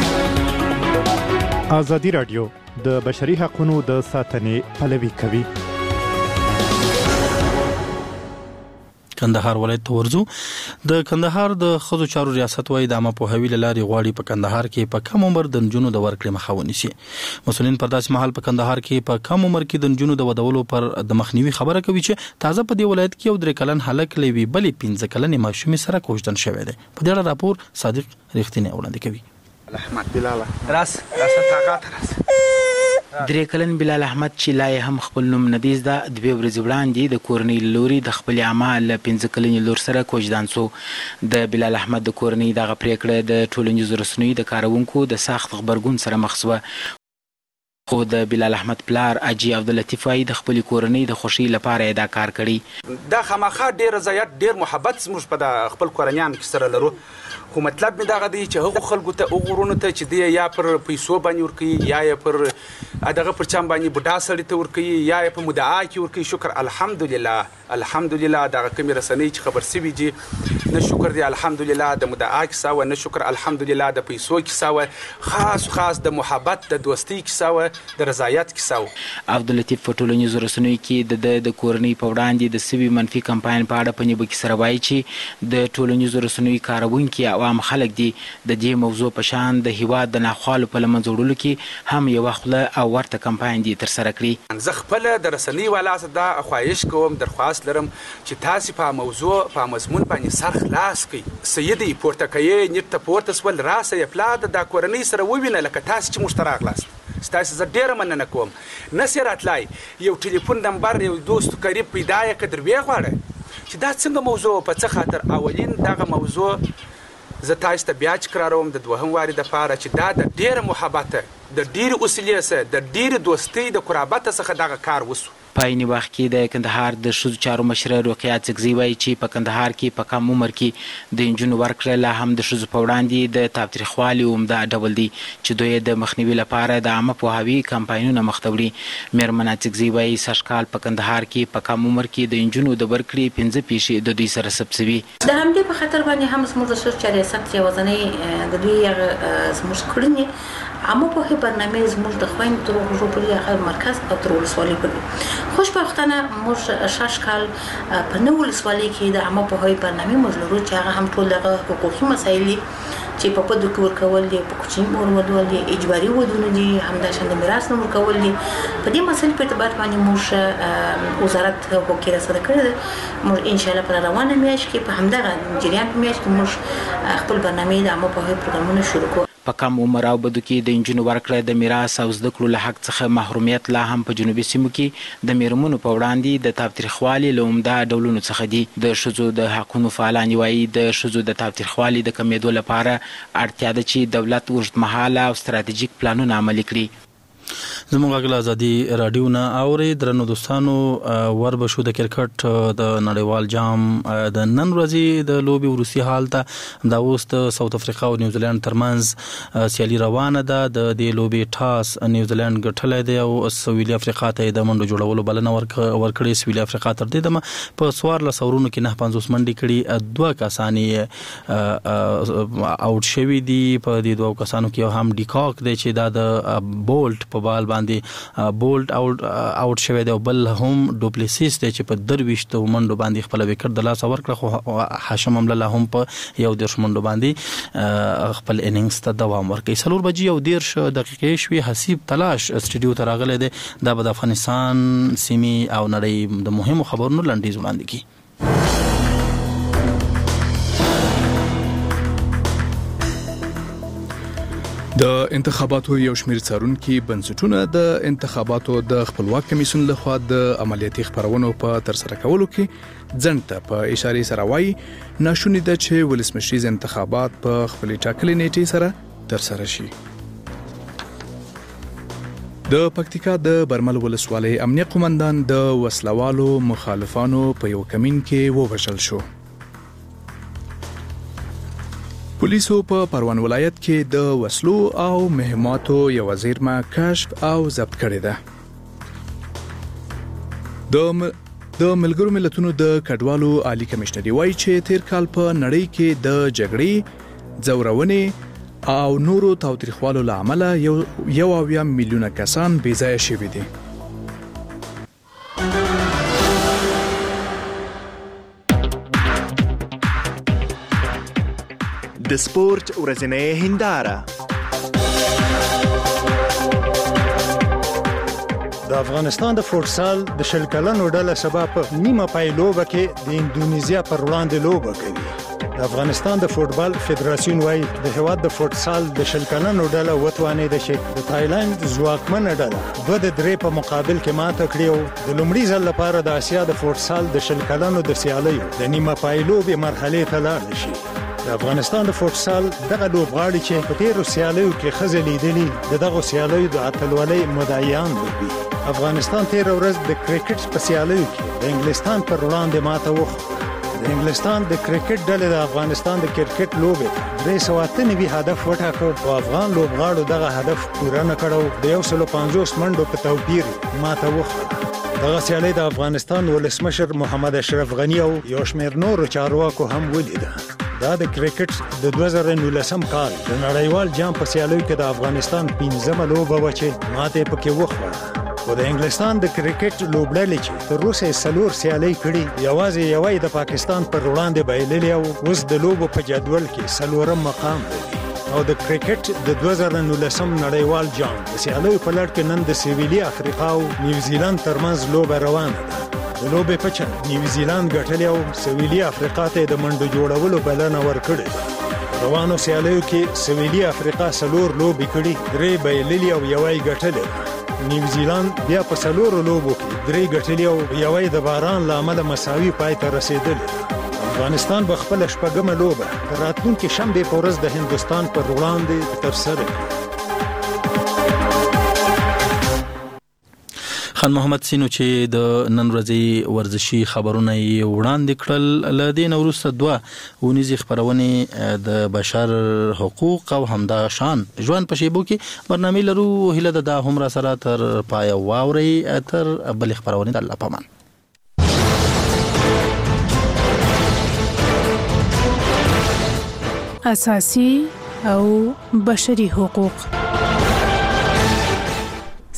آزادی رادیو د بشري حقوقو د ساتنې پلوي کوي. کندهار ولایت ته ورځو. د کندهار د ښځو چارو ریاست وایي د عامه پوهاوي له لارې غواړي په کندهار کې په کم عمر د نجونو د ورکړې مخه ونیسي. مسؤلین پر داسې مهال په کندهار کې په کم عمر کې د نجونو د ودولو پر د مخنیوي خبره کوي چې تازه په دې ولایت کې یو درې کلن هلک له یوې بلې پنځه کلنې ماشومې سره کوژدن شوی دی. په دې اړه راپور صادق رښتینی وړاندې کوي. احمد بلال راس راس طاقت راس درې کلن بلال احمد چې لا هم خپل نوم ندیز ده دوه ورځې وړاندې د کورنۍ لوري د خپل عامه له پنځه کلنې لور سره کوژدان شو. د بلال احمد د کورنۍ دغه پریکړه د ټولنیزو رسنیو د کارونکو د سخت خبرګون سره مخ شوه. خو د بلال احمد پلار اجي عبداللطیف وايي د خپل کورنۍ د خوشي لپاره دا کار کړی. دا خامخا ډیر رضایت ډیر محبت زموږ په د خپل کورنیان کې سره لرو، خو مطلب می دغه دی چې هغه خلکو ته وګورونه ته چې دی یا پر پیسو باندې ورکي یا پر دغه پر چم باندې بډا سړی ته ورکي یا په مدعا کې ورکي. شکر الحمدلله الحمدلله دغه کمی رسنۍ چې خبر سوي دي نه شکر دی الحمدلله د مدعا کې ساوه، نه شکر الحمدلله د پیسو کې ساوه، خاص خاص د محبت د دوستۍ کې ساوه، د رضایت کې ساوه. عبداللطیف په ټولنیزو رسنیو کې د د کورنۍ په وړاندې د سوي منفي کمپاین په اړه په نیبه کې سره وایي چې د ټولنیزو رسنیو کارونکي عوام خلک دي د دې موضوع په شان د هیواد د ناخوالو په لمنځه وړلو کې هم یو خپل او ورته کمپاین دي تر سره کړی. زه خپل د رسنۍ والا دا خواهش کوم، درخواست لرم چې تاسو په موضوع په مضمون باندې سر خلاص کړئ. سیدي پورته کوي نیت ته پورته سول راسه یې پلاد د کورنۍ سره ووینه لکه تاسو چې مشترک لاست. ستاسو زه ډیره مننه کوم. نسې راتلای یو ټلیفون نمبر یو دوست قریب پیدا یې کړ وی غواړي چې دا څنګه موضوع په څه خاطر. اولین دغه موضوع زه تاسو ته بیا چکراروم د دوهم واري د پاره چې دا د ډیره محبت د ډیره اصلي سره د ډیره دوستۍ د قرابت څخه دغه کار وسو. په عین وخت کې د کندهار د ښځو چارو مشره رقیه څکزي وایي چې په کندهار کې په کم عمر کې د نجونو ورکړه لا هم د ښځو په وړاندې د تاوتریخوالي عمده ډول دی چې دوی د مخنیوي لپاره د عامه پوهاوي کمپاینونه مخ ته وړي. میرمن څکزي وایي سږکال په کندهار کې په کم عمر کې د نجونو د ورکړې پنځه پیښې د دوی سره ثبت شوي. د همدې په خاطر باندې هم زموږ د ښځو چارو ریاست یوازینی د دوی زموږ کړنې عامه په برنامه زموږ د خوین تر غوړو هغه مرکز او تر ولسوالۍ پورې خوشبختانه موږ شش کال په نو ولسوالۍ کې د عامه په برنامه موږ لرو چې هغه هم ټول دغه حقوقي مسایل چې په پدو کې ورکول دي په کوچني مور ودول دي اجباري ودونه دي همداشان د میراث نور کول دي په دې مسایل په اعتبار باندې موږ وزارت حقوقي رسد کړی موږ ان شاء الله په روانه میاشت کې په همدغه جریان په میاشت کې موږ خپل برنامه د عامه په پروګرامونو شروع کوو. په کم عمر او بدو کې د انجونو ورکړه د میراث او زده کړو له حق څخه محرومیت لا هم په جنوبي سیمو کې د میرمنو په وړاندې د تاوتریخوالي له عمده ډولونو څخه دي. د ښځو د حقونو فعالان وایي د ښځو د تاوتریخوالي د کمیدو لپاره اړتیا ده چې دولت اوږدمهاله او ستراتیژیک پلانونه عملي کړي. زموږ غږ ازادي رادیو نه اوري درنو دوستانو ور بشو د کرکټ د نړیوال جام د نن ورځې د لوبي وروسي حال ته د اوس د ساوث افریقا او نیوزیلند ترمنځ سیالي روانه ده. د دې لوبي ټاس نیوزیلند ګټلې دی او سویلي افریقا ته د منډو جوړولو بلنه ورکړې. سویلي افریقا تر دې دمه په سوار له سورونو کې نه پنځوس منډي کړي دوه کسانی اوټ شوی دي. په دې دوه کسانو کې هم ډیکاک دی چې دا د بولټ په بال باندې بولټ اوټ اوټ شوی دی او بل هم ډوپلیسیس دی چې په درويشت منډو باندې خپل وکټ د لاس ورکړه خو هاشم امله هم په یو دیرش منډو باندې خپل اننګز ته دوام ورکړي. څلور بجې او دیرش دقیقې شوي. حسیب تلاش سټډیو ته راغلی دی دا به د افغانستان سیمې او نړۍ د مهمو خبرونو لنډیز وړاندې کړي. د انتخاباتو یو شمېر څارونکي بنسټونه د انتخاباتو د خپلواک کمیسیون لخوا د عملیاتي خبرونو په ترسره کولو کې ځنډ ته په اشاره سره وایي ناشونې ده چې ولسمشریز انتخابات په خپل ټاکلې نیټې سره ترسره شي. د پکتیکا د برمل ولسوالۍ امنیه قومندان د وسلوالو مخالفانو په یو کمین کې ووژل شو. پولیسو په پروان ولایت کې د وسلو او مهماتو یو زیرمه کشف او ضبط کړې ده. د د ملګرو ملتونو د کډوالو عالی کمشنري وایي چې تیر کال په نړۍ کې د جګړې ځورونې او نورو تاوتریخوالو له امله یو یو اویا میلیونه کسان بې ځایه شوي دي. د سپورت ورځنۍ هنداره. د افغانستان د فوټسال د شل کلنو ډله سبا په نیمه پای لوبه کې د اندونیزیا پر وړاندې لوبه کوي. د افغانستان د فوټبال فدراسیون وايي د هواد د فوټسال د شل کلنو ډله وتوانېده چې د تایلند ځواکمنه ډله دوه د درې په مقابل کې ماته کړې او د لومړي ځل لپاره د اسیا د فوټسال د شل کلنو د سیالیو د نیمه پای لوبې مرحلې ته لاړ شي. د افغانستان د فوټسال دغه لوبغاړي چې په تیرو سیالیو کې ښځې لیدلي د دغو سیالیو د اتلولۍ مدعیان وي. افغانستان تیره ورځ د کرکټ په سیالیو کې د انګلستان پر وړاندې ماته وخوړه. د انګلستان د کرکټ ډلې د افغانستان د کرکټ لوبې درې سوه اته نوي هدف وټاکه او افغان لوبغاړو دغه هدف پوره نه کړ او د یو سلو پنځوس منډو په توپیر ماته وخوړه. دغه سیالي د افغانستان ولسمشر محمد اشرف غنی او یو شمېر نورو چارواکو هم ولیده. دا د کرکټ د دوه زره نولسم کال د نړیوال جام په سیالیو کې د افغانستان پنځمه لوبه وه چې ماتې پکې وخوړه. خو د انګلستان د کرکټ لوبډلې چې تر اوسه څلور سیالۍ کړي یوازې یوه د پاکستان پر وړاندې بایللې او اوس د لوبو په جدول کې څلورم مقام لري. او د کرکټ د دوه زره نولسم نړیوال جام د سیالیو په لړ کې نن د سویلي افریقا او نیوزیلند ترمنځ لوبه روانه ده. د لوبې پچه نیوزیلند ګټلې او سویلي افریقا ته د منډو جوړولو بلنه ورکړې ده. روانو سیالیو کې سویلي افریقا څلور لوبې کړي درې بایللې او یوه یې ګټلې ده. نیوزیلند بیا په څلورو لوبو کې درې ګټلې او یوه یې د باران له امله مساوي پای ته رسېدلې ده. افغانستان به خپله شپږمه لوبه تر راتلونکې شنبې په ورځ د هندوستان پر وړاندې ترسره کړي. خان محمد سینو چې د نن ورځې ورزشي خبرونه یې وړاندې کړل. له دې نه وروسته دوه اونیزې خپرونې د بشر حقوق او همدا شان ژوند په شیبو کې برنامې لرو. هیله ده دا هم را سره تر پایه واورئ. تر بلې خپرونې د الله پامان. اساسي او بشري حقوق.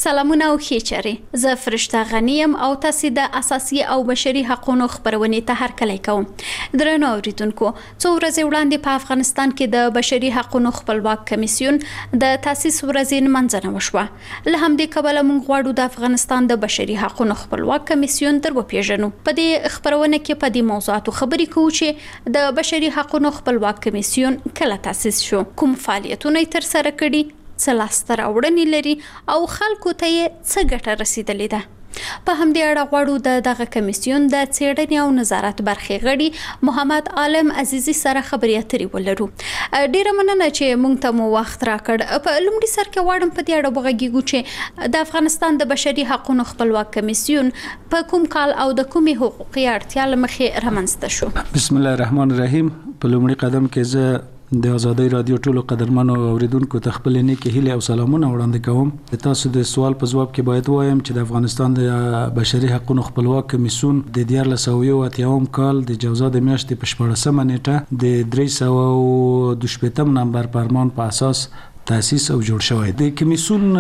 سلامونه او ښې چارې. زه فرشته غنیم او تاسو د اساسي او بشري حقوقو خبرونه ته هرکلی کوم. درنو اوریدونکو، څو ورځې وړاندې په افغانستان کې د بشري حقوقو خپلواک کمیسیون د تاسیس ورځې نمانځنه وشوه. له همدې کبله موږ غواړو د افغانستان د بشري حقوقو خپلواک کمیسیون در وپیژنو. په دې خبرونه کې په دې موضوعاتو خبرې کوو چې د بشري حقوقو خپلواک کمیسیون کله تاسیس شو، کوم فعالیتونه تر سره کړي، څه لاسته راوړنې لري او خلکو ته یې څه ګټه رسیدلې ده. په همدې اړه غواړو د دغه کمیسیون د څېړنې او نظارت برخې غړي محمد عالم عزیزي سره خبرې اترې ولرو. ډیره مننه چې موږ ته مو وخت راکړ. په لومړي سر کې غواړم په دې اړه وغږیږو چې د افغانستان د بشري حقوقو خپلواک کمیسیون په کوم کال او د کومې حقوقي اړتیا له مخې رامنځته شو. بسم الله الرحمن الرحیم. په لومړي قدم کې زه د آزادۍ رادیو ټولو قدرمنو اوریدونکو ته خپل نیکې هیلې او سلامونه وړاندې کوم. تاسو د سوال په ځواب کې باید وایم چې د افغانستان د بشري حقوقو خپلواک کمیسیون د دیارلس سوه یو اتیاوم کال د جوزا د میاشتې په شپاړسمه نیټه د درې سوه دوه شپېتم نمبر فرمان په اساس تاسیس او جوړ شوی. د کمیسیون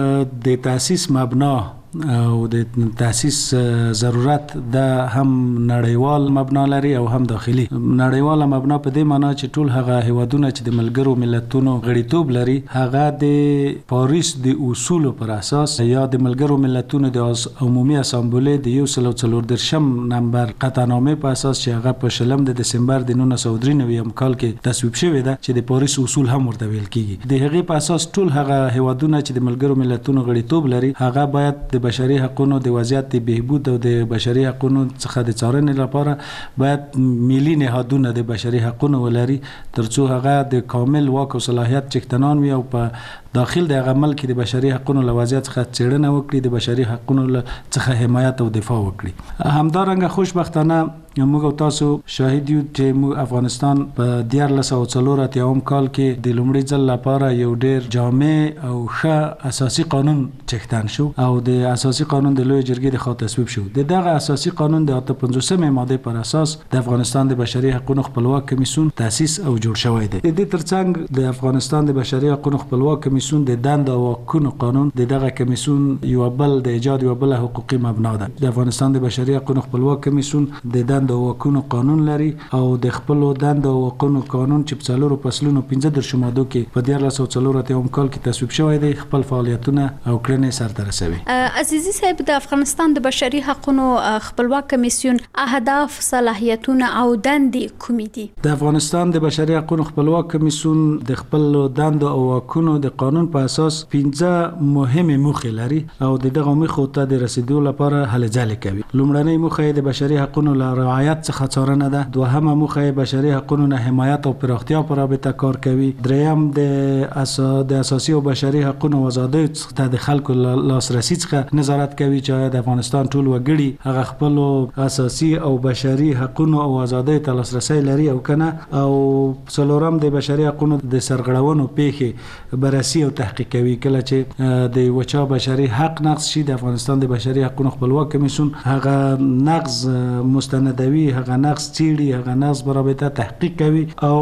د تاسیس مبنا او د تاسیس ضرورت د هم نړیوال مبنا لري او هم داخلي. نړیواله مبنا په دې معنی چې ټول هغه هیوادونه چې د ملګرو ملتونو غړیتوب لري هغه د پاریس د اصولو پر اساس یا د ملګرو ملتونو د عمومي اسامبلې د یو سل او څلور دېرشم نمبر قطعنامې په اساس چې هغه په شلم د دسمبر د نولس سوه درې نوي کال کې تصویب شوې ده چې د پاریس اصول هم ورته ویل کیږي. د هغې په اساس ټول هغه هیوادونه چې د ملګرو ملتونو غړیتوب لري هغه باید د بشري حقوقو د وضعیت د بهبود او د بشري حقوقو څخه د څارنې لپاره باید ملي نهادونه د بشري حقوقو ولري ترڅو هغه د کامل واک او صلاحیت چکتنان وي او په داخل د هغه ملک د بشري حقوقو له وضعیت څخه څېړنه وکړي، د بشري حقوقو څخه حمایت او دفاع وکړي. همدارنګه خوشبختانه موږ او تاسو شاهد یو چې موږ افغانستان په دیارلس سوه څلور اتیاوم کال کې د لومړي ځل لپاره یو ډېر جامع او ښه اساسي قانون چکتن شو او د اساسي قانون د لوی جرګې د خوا تصویب شو. د دغه اساسي قانون د اته پنځوسمې ماده پر اساس د افغانستان د بشري حقوقو خپلواک کمیسیون تاسیس او جوړ شوی دی. د دې ترڅنګ د افغانستان د بشري حقوقو خپلواک کمیسیون د دند او حقوقو قانون د دغه کمیسیون یو بل د ایجاد یو بل حقوقي مبنا ده. د افغانستان د بشري حقوقو خپلواک کمیسیون د دند او حقوقو قانون لري او د خپل دند او حقوقو قانون چې په څلورو فصلونو پنځه دېرش مادو کې په دیارلس سوه څلور اتیاوم کال کې تصویب شوی دی خپل فعالیتونه او کړنې سرته رسوي. عزیزي صاحب، د افغانستان د بشري حقوقو خپلواک کمیسیون اهداف، صلاحیتونه او دندې کومې دي؟ د افغانستان د بشري حقوقو خپلواک کمیسیون د خپل دند او حقوقو د قانون په اساس پنځه مهمه موخې لري او د دغه موخو ته د رسیدو لپاره هلې ځلې کوي. لومړنۍ موخه د بشري حقوقو له رعایت څخه څارنه ده. دوهمه موخه بشري حقوقو نه حمایت او پراختیا پر رابطه کار کوي. دریم د اسا د اساسي او بشري حقوقو او آزادیو څخه د خلکو لاسرسي څخه نظارت کوي چې د افغانستان ټول وګړي هغه خپل اساسي او بشري حقوقو او آزادیو ته لاسرسي لري او کنه. او څلورم د بشري حقوقو د سرغړونو پیښې بررسي او تحقیق کوي. کله چې د وچا بشري حق نقض شي د افغانستان د بشري حقوقو خپلواک کمیسیون هغه نقض مستندوي، هغه نقض چیړي، هغه نقض برابطه تحقیق کوي او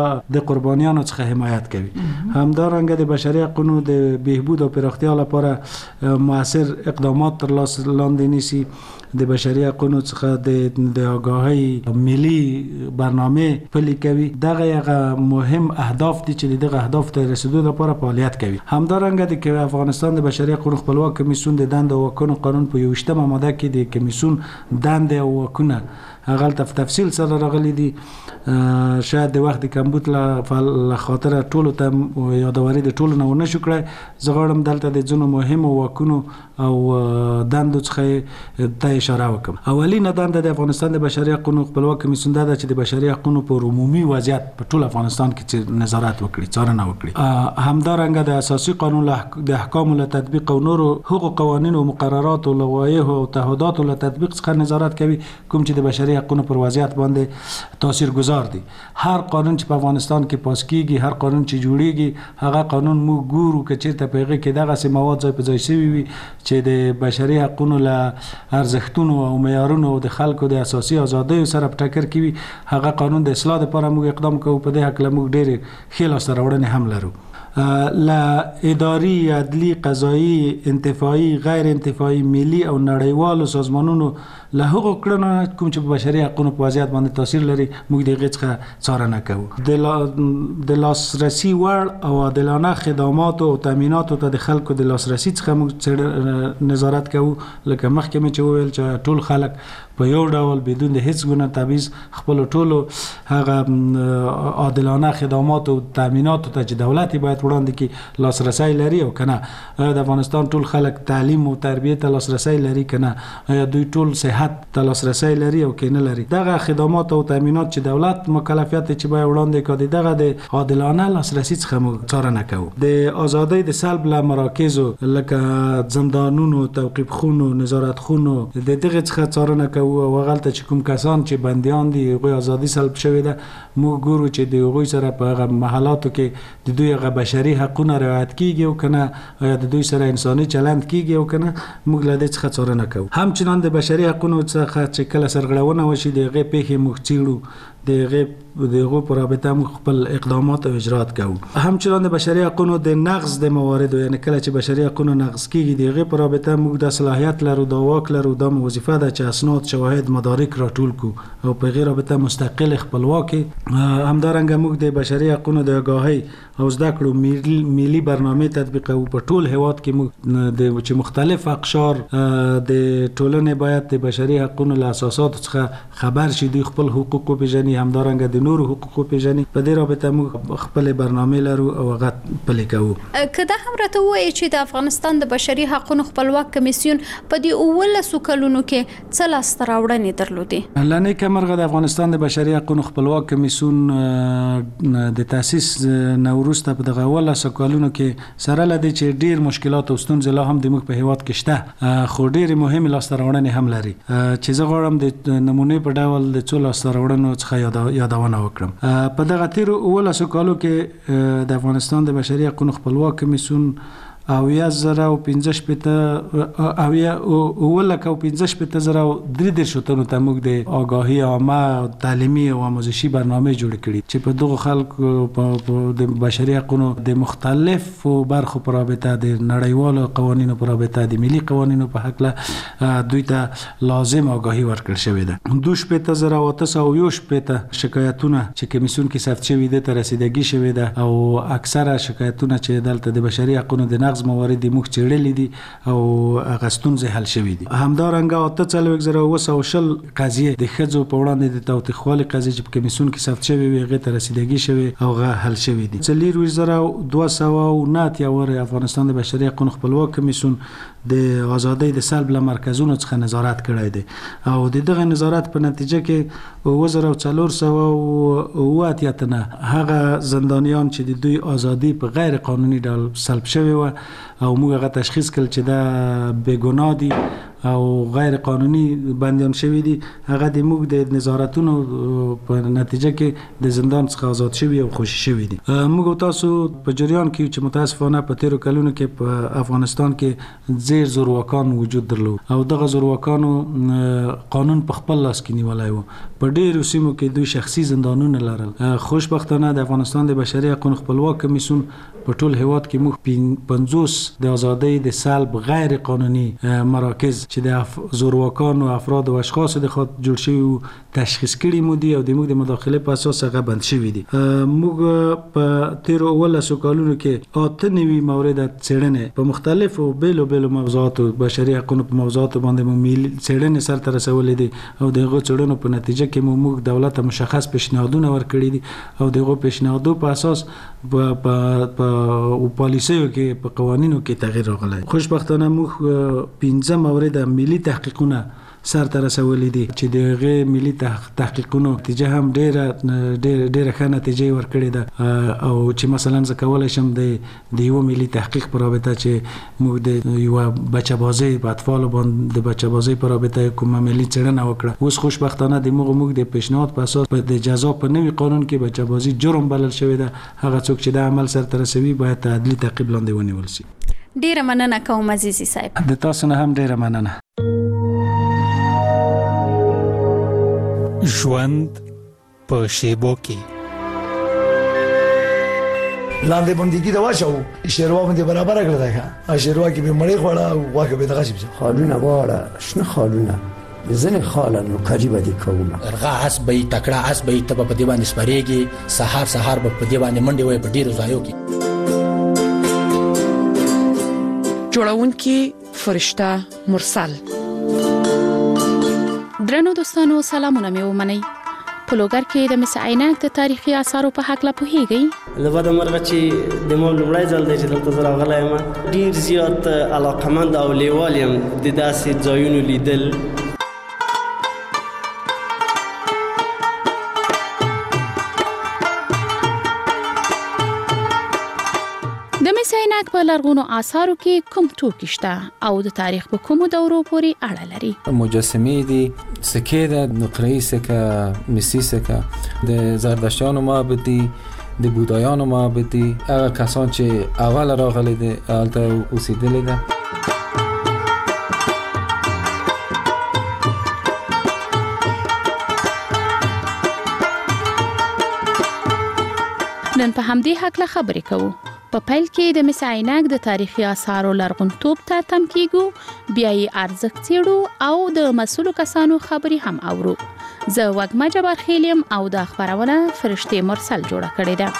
د قربانیانو څخه حمایت کوي. همدارنګه د بشري حقوقو د بهبود او پراختیا لپاره موثر اقدامات تر لاس لاندې نیسي. د بشري حقوقو څخه د آگاهی ملي برنامه پلي کوي. دغه یغه مهم اهداف دي چې دغه اهداف ته رسیدو لپاره فعالیت کوي. همدارنګه د افغانستان د بشري حقوقو خپلواک کمیسیون د دند او حقوقو قانون په یوشتمه ماده کې د کمیسیون دند او حقوقو هغه په تفصیل سره راغلي دي. شاید د وخت کمبود له خاطر ټولو ته یادواري د ټولو نه ونه شو کړی. زه غواړم دلته د ځینو مهمو واکونو او دندو څخه ته اشاره وکړم. اولینه دنده د افغانستان د بشري حقوقو خپلواک کمیسیون ده چې د بشري حقوقو پر عمومي وضعیت په ټول افغانستان کې نظارت وکړي، څارنه وکړي. همدارنګه د اساسي قانون د احکامو له تطبیق او نورو حقوق قوانین او مقررات او لوایح او تعهدات له تطبیق څخه نظارت کوي، کوم چې د بشري حقوقو پر وضعیت باندې تاثیرگذار دي. هر قانون چې په افغانستان کې پاس کیږي، هر قانون چې جوړیږي، هغه قانون موږ ګورو چې چیرته په هغه کې دغه سه مواد ځای په ځای شوي وي چې د بشري حقوقو له ارزښتونو او معیارونو او د خلکو د اساسي ازادیو سره په ټکر کې وي. هغه قانون د اصلاح لپاره موږ اقدام کوو. په دې حق له موږ ډېر ښې لاسته راوړنې هم لرو. لا اداري عدلي قضایي انتفاعي غیر انتفاعي ملي او نړیوالو سازمانونو له هغو کړنو کوم چې په بشري حقوقو په وضعیت باندې تاثیر لري موږ د هغې څخه څارنه کوو. د لا د لاسرسي وړ او عادلانه خدماتو او تامیناتو ته د خلکو د لاسرسي څخه موږ نظارت کوو. لکه مخکې مې چې وویل چې ټول خلک په یو ډول بدون د هیڅ ګونه تبعیض خپل ټولو هغه عادلانه خدمات او تامیناتو ته چې دولت باید وړاندې کړي لاسرسي لري او کنه. د افغانستان ټول خلک تعلیم او تربیه ته لاسرسي لري کنه. دوی ټول صحت ته لاسرسي لري او کنه لري. دغه خدمات او تامینات چې دولت مکلفیت چې باید وړاندې کړي دغه د عادلانه لاسرسي څخه موږ څارنه کوو. د ازادۍ د سلب له مراکزو لکه زندانونو، توقیف خونو، نظارت خونو د دغه څخه څارنه کوو او غلطه چې کوم کسان چې بنديان دي هغه ازادي سلب شوی ده موږ ګورو چې د هغوی سره په هغه محلاتو کې د دوی هغه بشري حقونه رعایت کیږي او کنه د دوی سره انساني چلند کیږي او کنه موږ له دې څخه څارنه کوو. همچنان د بشري حقوقو څخه چې کله سرغړونه وشي د هغې پیښې موږ څیړو، د هغې د هغو په رابطه موږ خپل اقدامات او اجرات کوو. همچنان د بشري حقوقو د نقض د مواردو یعنی کله چې بشري حقوق نقض کیږي د هغې په رابطه موږ د صلاحیت لرو، د واک لرو، دا وظیفه ده چې اسناد، شواهد، مدارک راټول کو او په هغې رابطه مستقل خپلواکي. همدارنګه موږ د بشري حقوقو د آگاهۍ او زده کړو ملي برنامه تطبیقوو په ټول هیواد کې موږ د چې مختلف اقشار د ټولنې باید د بشري حقوقو له اساساتو څخه خبر شي، دوی خپل حقوق وپېژني، همدارنګه د نورو حقوق وپېژني. په دې رابطه موږ خپل برنامه لرو او هغه پلي کوو. که دا هم راته ووایي چې د افغانستان د بشري حقوقو خپلواک کمیسیون په دې اوولسو کلونو کې څه لاسته راوړنې درلودې؟ له نیکه مرغه د افغانستان د بشري حقوقو خپلواک کمیسیون د تاسیس نه وروسته په دغه اوولسو کلونو کې سره له دې چې ډېر مشکلات او ستونزې لا هم د موږ په هیواد کې شته، خو ډېرې مهمې لاسته راوړنې هم لري چې زه غواړم د نمونې په ډول د څو لاسته راوړنو څخه یادونه وکړم. په دغه تیرو اوولسو کالو کې د افغانستان د بشري حقوقو خپلواک کمیسیون اویا زره او پنځه شپېته اویا اوولک او پنځه شپېته زره او درې دېرش تنو ته موږ د آگاهي عامه، تعلیمي او آموزشي برنامې جوړې کړي چې په دغو خلکو د بشري حقوقو د مختلفو برخو په رابطه د نړیوالو قوانینو په رابطه د ملي قوانینو په هکله دوی ته لازم آگاهي ورکړل شوې ده. دوه شپېته زره او اته سوه یو شپېته شکایتونه چې کمیسیون کې ثبت شوي دي ته رسیدګي شوې ده او اکثره شکایتونه چې دلته د بشري حقوقو د نقض موارد موږ څېړلي دي او هغه ستونزې حل شوي دي. همدارنګه اته څلوېښت زره اوه سوه شل قضیې د ښځو په وړاندې د تاوتریخوالي قضیې چې په کمیسیون کې ثبت شوې وي هغې ته رسیدګي شوې او هغه حل شوي دي. څلېرویشت زره دوه سوه او نهه اتیا ورې افغانستان د بشري حقوقو خپلواک کمیسیون د ازادۍ د سلب له مرکزونو څخه نظارت کړی دی او د دغه نظارت په نتیجه کې اوه زره څلور سوه اوه اتیا تنه هغه زندانیان چې د دوی ازادي په غیر قانوني ډول سلب شوې وه او موږ هغه تشخیص کړل چې دا بېګناه دي او غیر قانوني بندیان شوي دي، هغه د موږ د نظارتونو په نتیجه کې د زندان څخه آزاد شوي او خوشي شوي دي. موږ تاسو په جریان کې چې متاسفانه په تیرو کلونو کې په افغانستان کې زیر زورواکان وجود درلود او دغه زورواکانو قانون په خپل لاس کې نیولی و. په ډېرو سیمو کې دوی شخصي زندانونه لرل. خوشبختانه د افغانستان د بشري حقوقو خپلواک کمیسیون په ټول هیواد کې موږ پنځوس د ازادۍ د سلب غیر قانوني مراکز چې د زورواکانو افراد او اشخاصو د خوا جوړ شوي تشخیص کړي مو دي او د موږ د مداخلې په اساس هغه بند شوي دي. موږ په تیرو اوولسو کلونو کې اته نوي مورد څېړنې په مختلفو بیلو بیلو موضوعاتو بشري حقوقو په موضوعاتو باندې مو څېړنې سرته رسولې دي او د هغو څېړنو په نتیجه کې مو موږ دولت ته مشخص پیشنهادونه ورکړي دي او د هغو پیشنهادو په اساس په پالیسیو کې په قوانینو کې تغییر راغلی. خوشبختانه موږ پنځه مورد ملي تحقیقونه سرته رسولې دي چې د هغې ملي تحقیقونو نتیجه هم ډېره ډېره ښه نتیجه یې ورکړې ده او چې مثلا زه کولی شم د یوه ملي تحقیق په رابطه چې موږ د یوه بچه بازۍ په اطفالو باندې د بچه بازۍ په رابطه کومه ملي څېړنه وکړه. اوس خوشبختانه د موږ موږ د پیشنهاد په اساس د جزا په نوي قانون کې بچه بازي جرم بلل شوې ده. هغه څوک چې دا عمل سرته رسوي باید ته عدلي تعقیب لاندې ونیول شي. ډېره مننه کوم عزیزي صاحب. د تاسو نه هم ډېره مننه. ژوند په شیبو کې لاندې باندې دا واچو شیروا باندې برابر کړل دا شیروا کې به مړې خوړه او واګه به دغه شي خالونه واړه شنه خالونه زنه خالن نو کاجی باندې کوم ارغا اس به تکړه اس به ته په دی باندې سپریږي سحر سحر په دی باندې منډي وای په ډیرو ځایو کې جوړونکي فرشته مرسل. درنو دوستانو سلامونه مې ومنئ. په لوګر کې د مس عینک د تاریخي آثارو په حق لا پوهیږئ؟ لبا د مرغه چې د مول لومړی ځل دی چې دلته زه راغلی یم ډېر زیات علاقمند او لیوال یم د داسې ځایونو لیدل. د مس عینک په لرغونو آثارو کې کوم توکي شته او د تاریخ په کومو دورو پورې اړه لري؟ مجسمې دي، سکې ده، نقره‌ای سکه، مسی سکه، د زردشتیانو معبد دي، د بودایانو معبد دي. هغه کسان چې اول راغلي دي هلته اوسېدلي ده. نن په همدې حق له خبرې کوو. په پیل کې د مس عینک د تاریخي آثارو لرغونتوب ته تم کیږو، بیا یې ارزښت څېړو او د مسؤلو کسانو خبرې هم اورو. زه وږمه جبار خیلیم او دا خبرونه فرشته مرسل جوړه کړې ده.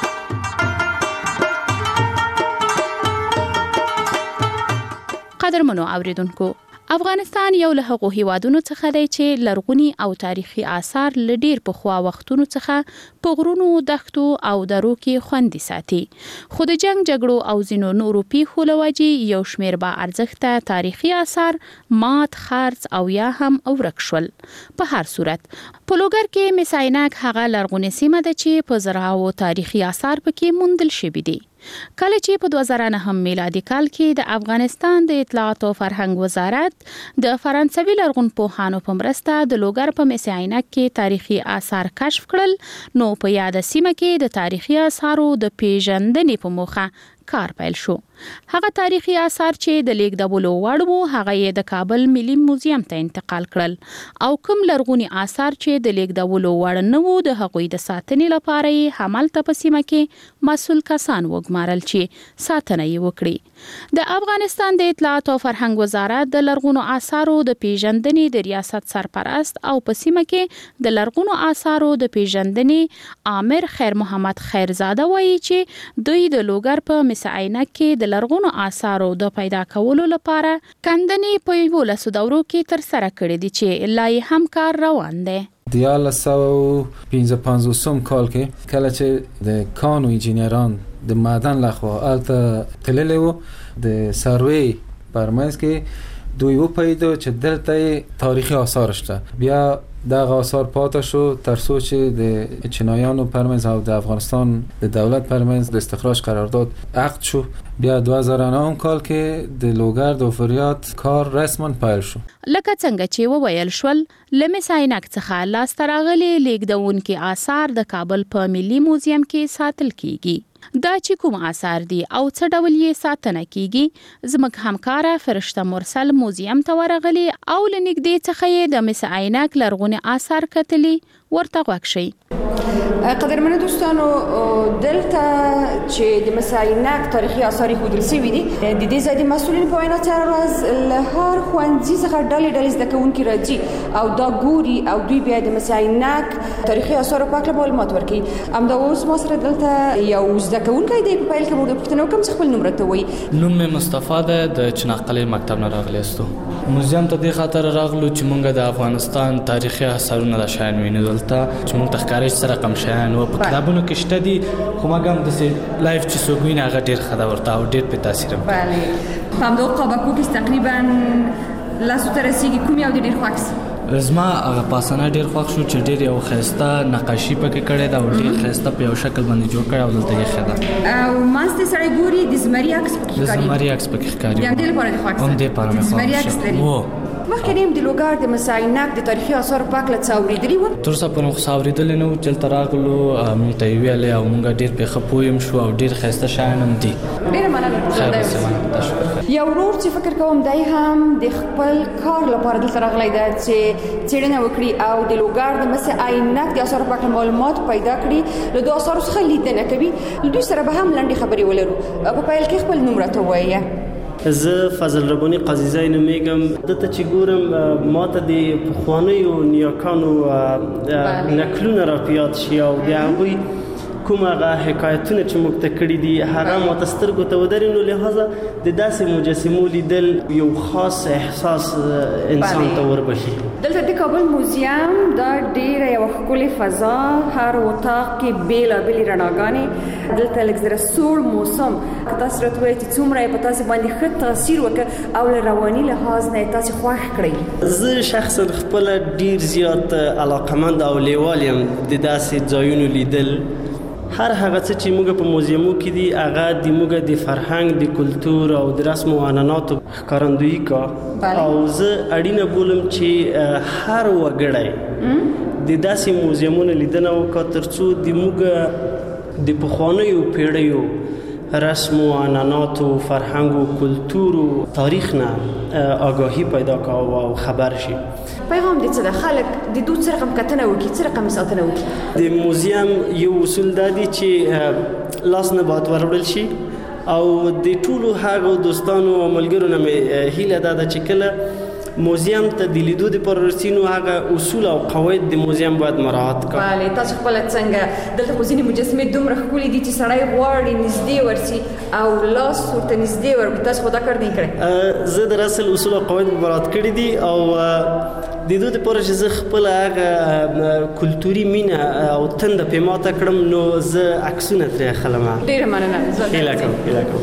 قدرمنو اوریدونکو، افغانستان یو له هغو هیوادونو څخه دی چې لرغوني او تاریخي آثار له ډیر پخوا وختونو څخه په غرونو، دښتو او درو کې خوندي ساتي. خو د جنگ جګړو او ځینو نورو پیښو له وجې یو شمېر با ارزښته تاریخي آثار مات، خرڅ او یا هم ورک شول. په هر صورت په لوګر کې مس عینک هغه لرغونې سیمه ده چې په زرهاوو تاریخي آثار پکې موندل شوي دي. کله چې په دوه زره نهم میلادي کال کې د افغانستان د اطلاعات او فرهنګ وزارت د فرانسوي لرغونپوهانو په مرسته د لوګر په مس عینک کې تاریخي آثار کشف کړل، نو په یاد سیمه کې د تاریخي آثارو د پیژندنې په موخه کار پیل شو. هغه تاریخي آثار چې د لیږدولو وړ وو هغه یې د کابل ملي موزیم ته انتقال کړل او کوم لرغوني آثار چې د لیږدولو وړ نه وو د هغوی د ساتنې لپاره یې همالته په سیمه کې مسؤل کسان وګمارل چې ساتنه یې وکړي. د افغانستان د اطلاعات او فرهنګ وزارت د لرغونو آثارو د پیژندنې د ریاست سرپرست او په سیمه کې د لرغونو آثارو د پیژندنې عامر خیر محمد خیرزاده وایي چې دوی د لوګر په مس عینک کې د لرغونو آثارو د پیدا کولو لپاره کندنې په یولسو دورو کې تر سره کړې دي چې لا یې هم کار روان دی. د یوولس سوه پنځه پنځوسم کال کې کله چې د کانو انجینران د معدن لخوا هلته تللی وو، د سروې په منځ کې دوی وپوهېدو چې دلته تاریخي آثار شته. بیا دغه آثار پاتې شو تر څو چې د چینایانو پر منځ او د افغانستان د دولت پر منځ د استخراج قرارداد عقد شو. بیا دوه زره و نه کال کې د لوګر د فریاد کار رسما پیل شو. لکه څنګه چې وویل شول، له مس عینک څخه لاسته راغلي لیږدونکي آثار د کابل په ملي موزیم کې ساتل کیږي. دا چې کوم آثار دي او څه ډول یې ساتنه کیږي، زموږ همکاره فرشته مرسل موزیم ته ورغلي او له نږدې څخه یې د مس عینک لرغوني آثار کتلي. ورته غوږ شئ. قدرمنو دوستانو، دلته چې د مس عینک تاریخي آثار ښودل شوي دي، د دې ځای د مسؤلین په وینا چې ورځ له هر ښوونځي څخه ډلې ډلې زده کوونکي راځي او دا ګوري او دوی بیا د مس عینک تاریخي آثارو په اړه معلومات ورکوي. همدا اوس ما سره دلته یو زده کوونکی دی. په پیل کې موږ پوښتنه وکړم چې خپل نوم راته ووایي. نوم مې مصطفی دی، د چناقلي مکتب نه راغلی یاستو. موزیم ته دې خاطر راغلو چې موږ د افغانستان تاریخي آثارونه د شیان وینو دلته چې موږ ته ښکاري چې سره کم شیان و په کتابونو کې شته دي، خو موږ هم داسې لایف چې څوک ویني هغه ډېر ښه ده ورته او ډېر پرې تاثیر هم بله. په همدغه قابکو کې تقریبا لسو ته رسېږي، کوم یو دې ډېر خوښ شي؟ زما هغه پاسنه ډېر خوښ شو چې ډېر یو ښایسته نقاشي پکې کړې ده او ډېر ښایسته په یو شکل باندې جوړ کړی او دلته یې ښه ده. او منځ ته سړی ګوري د زمري عکس پکې ښکاري. د زمري عکس پکې ښکاري. د همدې لپاره دې خوښ شي؟ همدې لپاره مې خوښ شو. مخکې نیم د لوګار د مسایناک د تاریخي آثار په اړه څه اورېدلي وو؟ تر څو په نو خاورېدل نو چلته راغلو مونږ ته ویل او مونږ ډېر په خپویم شو او ډېر خسته شاین هم دي. ډېر مننه. یو ورور چې فکر کوم دای هم د خپل کار لپاره دلته راغلی دی چې څېړنه وکړي او د لوګار د مسایناک د آثار په اړه معلومات پیدا کړي. له دوه آثارو څخه لیدنه کوي. دوی سره به هم لنډې خبرې ولرو. په پیل کې خپل نوم راته ووایه. زه فضل رباني قاضي نومیږم. دته چې ګورم ماته د پخوانیو نیاکانو نکلونه را پیاد شي او د هغوی کوم هغه حکایتونه چې موږ ته کړي دي هغه ماته سترګو ته ودرې، نو لهذا د داسې مجسمو لیدل یو خاص احساس انسان ته وربخي. دلته د کابل موزیم دا ډېره یوه ښکلې فضا، هر اتاق کې بېلابېلې رڼاګانې، دلته لږ زره سوړ موسم. که تاسو راته ووایئ چې څومره یې په تاسې باندې ښه تاثیر وکړ او له رواني لحاظ نه یې تاسې خوښ کړئ؟ زه شخصا خپله ډېر زیات علاقمند او لیوال یم د داسې ځایونو لیدل. هر هغه څه چې موږ په موزیمو کې دي هغه د موږ د فرهنګ، د کلتور او د رسم او عنعناتو ښکارندویي کا او زه اړینه بولم چې هر وګړی د داسې موزیمونو لیدنه وکړي تر څو د موږ د پخوانیو پیړیو رسم و عنعنات و فرهنگ و کلتور و تاریخ نه آگاهی پیدا که و خبر شي. پیغام دې څه ده؟ خلک د دوی څه رقم کتنه وکړي، څه رقم ساتنه وکړي؟ د موزیم یو اصول دا دی چې لاس نه باید وروړل شي او د ټولو هغو دوستانو او ملګرو نه مې هیله دا ده چې کله موزیم ته د لیدو دپاره رسي نو هغه اصول او قواعد د موزیم باید مراعات کړي. بله، تاسو خپله څنګه دلته خو ځینې مجسمې دومره ښکلې دي چې سړی غواړي نږدې ورسي او لاس ورته نږدې ورکړي. تاسو خو دا کار نه کړی؟ زه در اصل اصول او قواعد مراعات کړي دي او د دې دپاره چې زه خپله هغه کلتوري مینه او تنده پې ماته کړم نو زه عکسونه ترې اخلم. ډېره مننه. هیله کوم هیله کوم.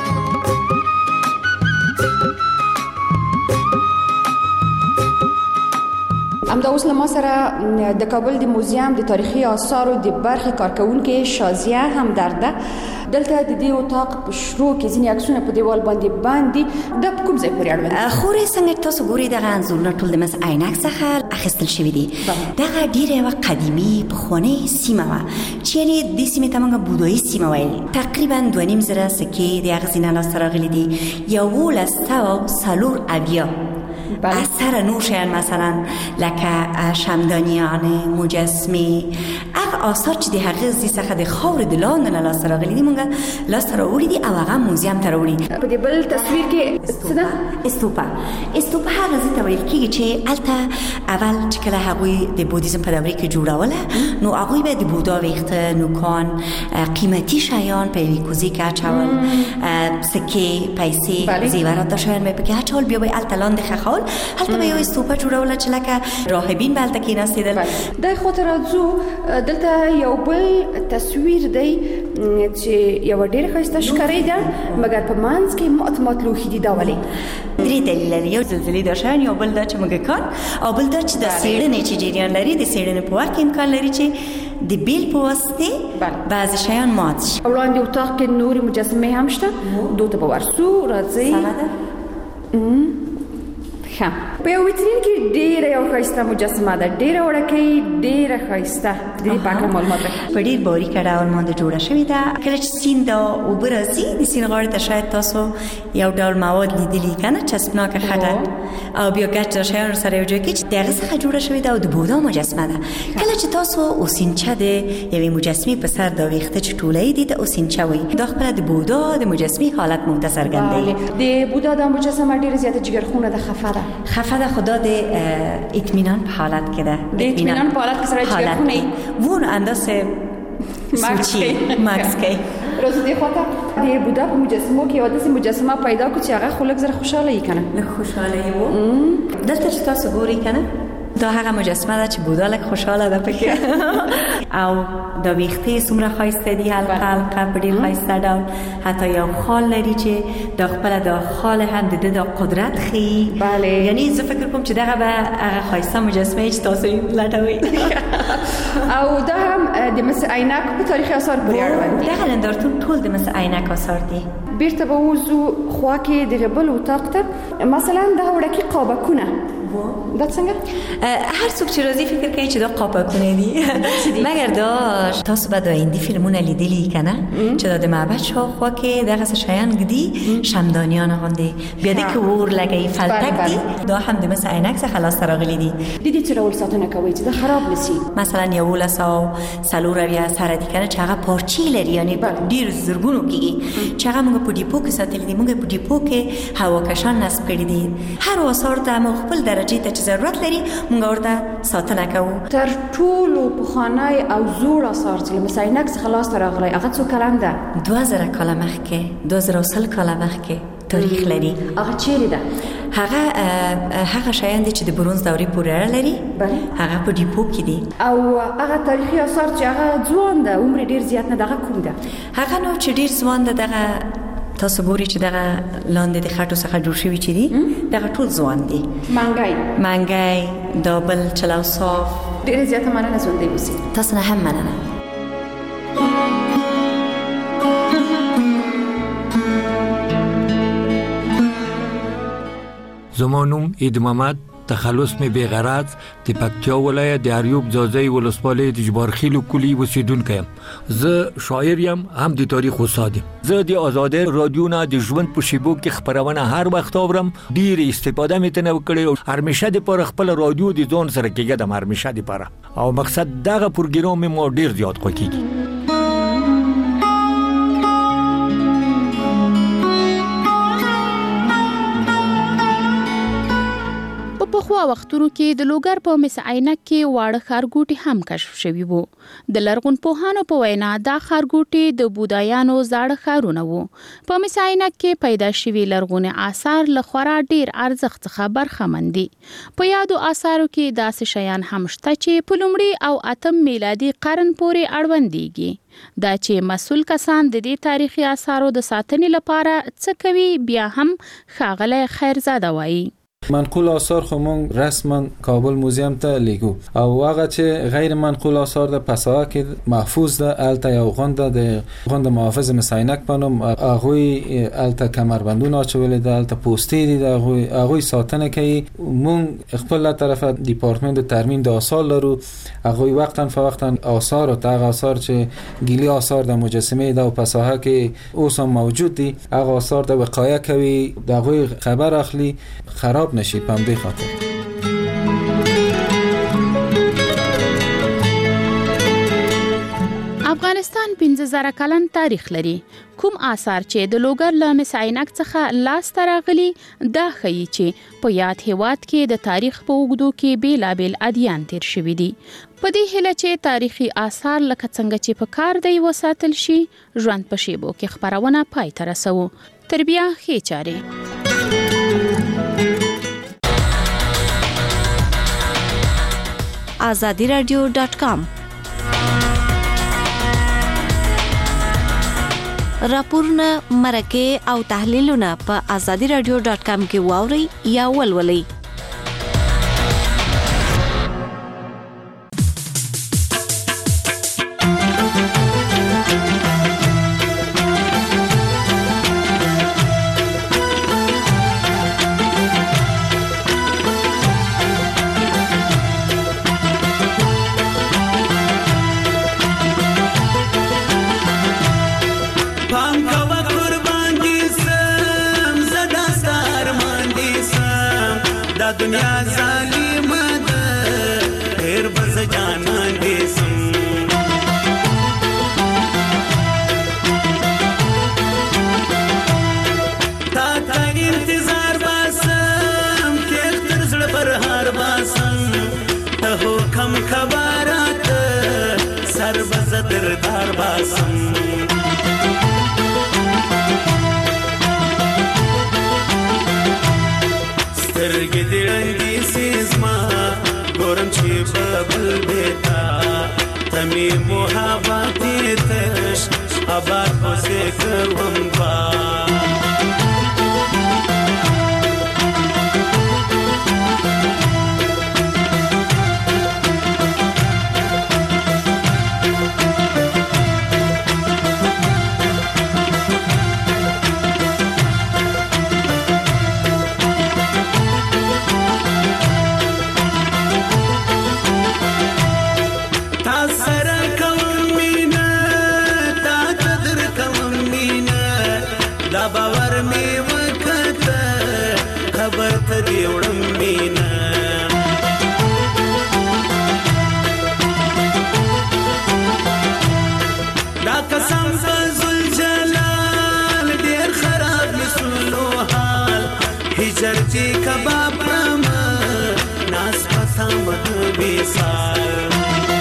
همدا اوس له ما سره د کابل د موزیم د تاریخي آثارو د برخې کارکوونکې شازیه همدرد ده. دلته د دې اتاق په شروع کې ځینې عکسونه په دیوال باندې باندې دا په کوم ځای پورې اړوند دي؟ خورې څنګه تاسو ګورئ دغه انځورونه ټول د مس عینک څخه اخیستل شوي دي. دغه ډېره یوه قدیمي پخوانۍ سیمه وه چې یعنې دې سیمې ته موږ بودایي سیمه ویل. تقریبا دوه نیم زره سکې د هغه ځینه لاسته راغلي دي. یولس سوه څلور اویا اثر نور شیان مثلا لکه شمدانیان، مجسمه، هغه آثار چې د هغه ځای څخه د خاورې د لاندې نه لاسته راغلي دي موږ لاسته راوړي دي او هغه موزیم ته راوړي. په دې بل تصویر کې څه ده؟ استوپا. استوپا هغه ځای ته ویل کېږي چې هلته اول چې کله هغوی د بودیزم په دوره کې جوړوله نو هغوی به د بودا ویښته، نوکان، قیمتي شیان په یوې کوزې کې اچول، سکې، پیسې، زیورات دا شیان به پکې اچول، بیا به یې هلته لاندې ښخول. هلته به یو استوپا جوړوله چې لکه راهبین به هلته کېناستېدل. دای خواته راځو، دلته یو بل تصویر دی چې یوه ډېره ښایسته ښکاري ده مګر په منځ کې مات مات لوښي دي. دا ولې؟ درې دلیل لري. یو زلزلې دا شیان، یو بل دا چې موږکان، او بل دا چې د څېړنې چې جریان لري د څېړنې په وخت کې امکان لري چې د بیل په واسطې بعضې شیان مات شي. وړاندې اتاق کې نورې مجسمې هم شته، دو ته به ورسو. راځئ. په یو ویترین کې ډېره یو ښایسته مجسمه ده، ډېره وړکۍ، ډېره ښایسته. د دې په اړه معلومات راکړئ. په ډېر باریکه ډول باندې جوړه شوې ده. کله چې سیند دا اوبه راځي د سیند غاړې ته شاید تاسو یو ډول مواد لیدلي که نه، چسبناکه خټه او بیا ګچ دا شیان سره یو ځای کړي چې د هغې څخه جوړه شوې ده او د بودا مجسمه ده. کله چې تاسو اوسینچه د یوې مجسمې په سر دا ویښته چې ټوله یې دي د اوسینچه وایي. دا خپله د بودا د مجسمې حالت موږ ته څرګندوي. د بودا دا مجسمه ډېره زیاته جګرخونه ده، خفه ده. خفه ده، خدا د اطمینان په حالت کې ده. د اطمینان په حالت کې سره جګرخونه یې وون اندازه سوچي مکس کوي. راځو دې خواته. د بودا په مجسمو کې یوه داسې مجسمه پیدا کړو چې هغه خو لږ زره خوشحاله یي که نه؟ لږ خوشحاله یې و. دلته چې تاسو ګورئ که نه دا هغه مجسمه ده چې بودا لک خوشاله ده پکې او دا ویختې څومره ښایسته دي حلقه حلقه په ډېر ښایسته ډول حتی یو خال لري چې دا خپله دا خال هم د ده دا قدرت ښیي بله یعنی زه فکر کوم چې دغه به هغه ښایسته مجسمه چې تاسو یې لټوئ او دا هم د مس عینک په تاریخي آثار پورې اړوند دي دغه نندارتون ټول د مس عینک آثار دي بیرته به وځو خوا کې دغه بل اتاق ته مثلا دغه وړکي قابکونه دا څنګه هر څوک چې راځي فکر کوي چې دا قابکونه دي مګر دا تاسو به دا هندي فلمونه لیدلي کنه چې دا د معبد شاوخوا کې دغه څه شیان ږدي شمدانیان غوندې بیا دې کې اور لګوي فلتک دي دا هم د مس عینک څخه لاسته راغلي دي د دې څه ډول ساتنه کوئ چې دا خراب نشي مثلا یولس او څلور اویا سره دي کنه چې هغه پارچې لري یعنی ډېر زرګونو کېږي چې هغه موږ په ډیپو کې ساتلي دي موږ په ډیپو کې هواکشان نصب کړي دي هر آثار ته موږ خپل درجې ته چې ضرورت لري موږ ورته ساتنه کوو تر ټولو پخوانی او زوړ آثار چې له مس عینک څخه لاسته راغلی هغه څو کلن ده دوه زره کاله مخکې دوه زره او سل کاله مخکې تاریخ لري هغه چیرې ده هغه هغه شیان دي چې د برونز دورې پورې اړه لري هغه په ډیپو کې دي او هغه تاریخي آثار چې هغه ځوان ده عمر ډیر زیات نه دغه کوم ده هغه نو چې ډیر ځوان ده دغه تاسو ګوري چې دغه لاندې د خټو څخه جوړ شوي چې دي دغه ټول ځوان دي منګی منګی دابل چلو صاف ډیره زیاته مننه ژوندی اوسئ تاسو نه هم مننه زما نوم عید محمد تخلص می بیغرض د پکتیا ولایت د اریوب ځاځي ولسوالۍ د جبارخیل کلی اوسیدونکی یم زه شاعر یم هم د تاریخ استاد یم زه د آزادۍ رادیو نه د ژوند په شیبو کې خبرونه هر وخت اورم ډیر استفاده مې تنه وکړې او هرمشه د پر خپل رادیو د ځون سره کېږم هرمشه د پر او مقصد دغه پروګرام مې ډیر زیات خوښیږي په خو وختونو کې د لوګر په مس عینک کې واړه خارګوټي هم کشف شوي وو د لرغون پوهانو په وینا دا خارګوټي د بودایانو زاړه خارونه وو په مس عینک کې پیدا شوي لرغون آثار له خورا ډیر ارزښت څخه برخمن دي په یادو آثارو کې داسې شیان هم شته چې په لومړي او اتم میلادي قرن پورې اړوند دي دا چې مسؤل کسان د دې تاریخي آثارو د ساتنې لپاره څه کوي بیا هم ښاغلی خیرزاده وایي منقول آثار خو مونږ رسما کابل موزیم ته لیږو او هغه چې غیر منقول آثار د پساها کې محفوظ ده الته یو غونډه د غونډه محافظ مس عینک په نوم هغه الته کمربندونه اچولې ده الته پوسټې دي هغه هغه ساتنه کوي مونږ خپل له طرفه ډپارټمنټ د ترمیم د آثار لرو هغه وقتا فوقتا آثار او هغه آثار چې ګیلی آثار د مجسمه د پساها کې اوس هم موجود دي هغه آثار د وقایه کوي دغه خبر اخلي خراب نشي په دې خاطر افغانستان پنځه زره کلن تاریخ لري کوم آثار چې د لوګر له مس عینک څخه لاس تراغلي دا ښیي چې په یاد هیواد کې د تاریخ په اوږدو کې بیلابیل ادیان تیر شوي دي په دې هیله چې تاریخي آثار لکه څنګه چې په کار دی وساتل شي ژوند په شیبو کې خبرونه پای ته رسوو تر بیا ښې چارې azadi radio dot com راپورونه مرکه او تحلیلونه په azadi radio dot com کې واوري یا ولولئ दुनिया जालिम ده ډېر بز جانان دې سم تا تا انتظار باسم کې تر زړه پر هار باسم ته حکم خبرات سر بز دردار باسم سترګې دې رنګي سیزما محبت تش آباد بوسه کوم با چرچی کباب رما ناس پسام بیسار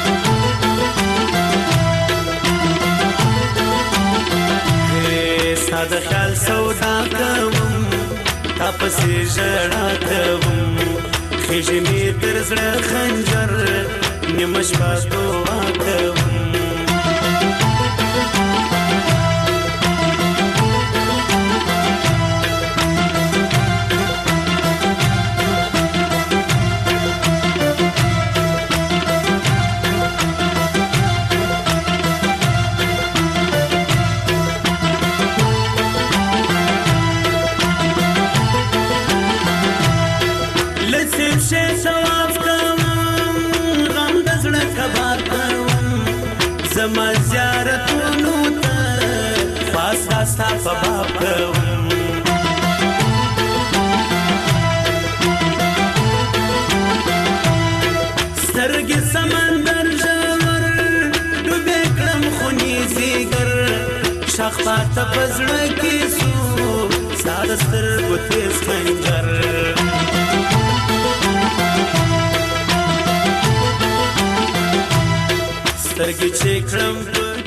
ساده خیال سودا کوم تپسی ژړا کوم خېژې مې تر زړه خنجر نیمه شپه دعا کوم زما زیارتونو ته خاص خاص تا په باب کوم سترګې سمندر ژور ډوبې کړم خونې زیګر شاخ پاته په زړه کې سو ستا د سترګو تیز خنجر سترګې چې کړم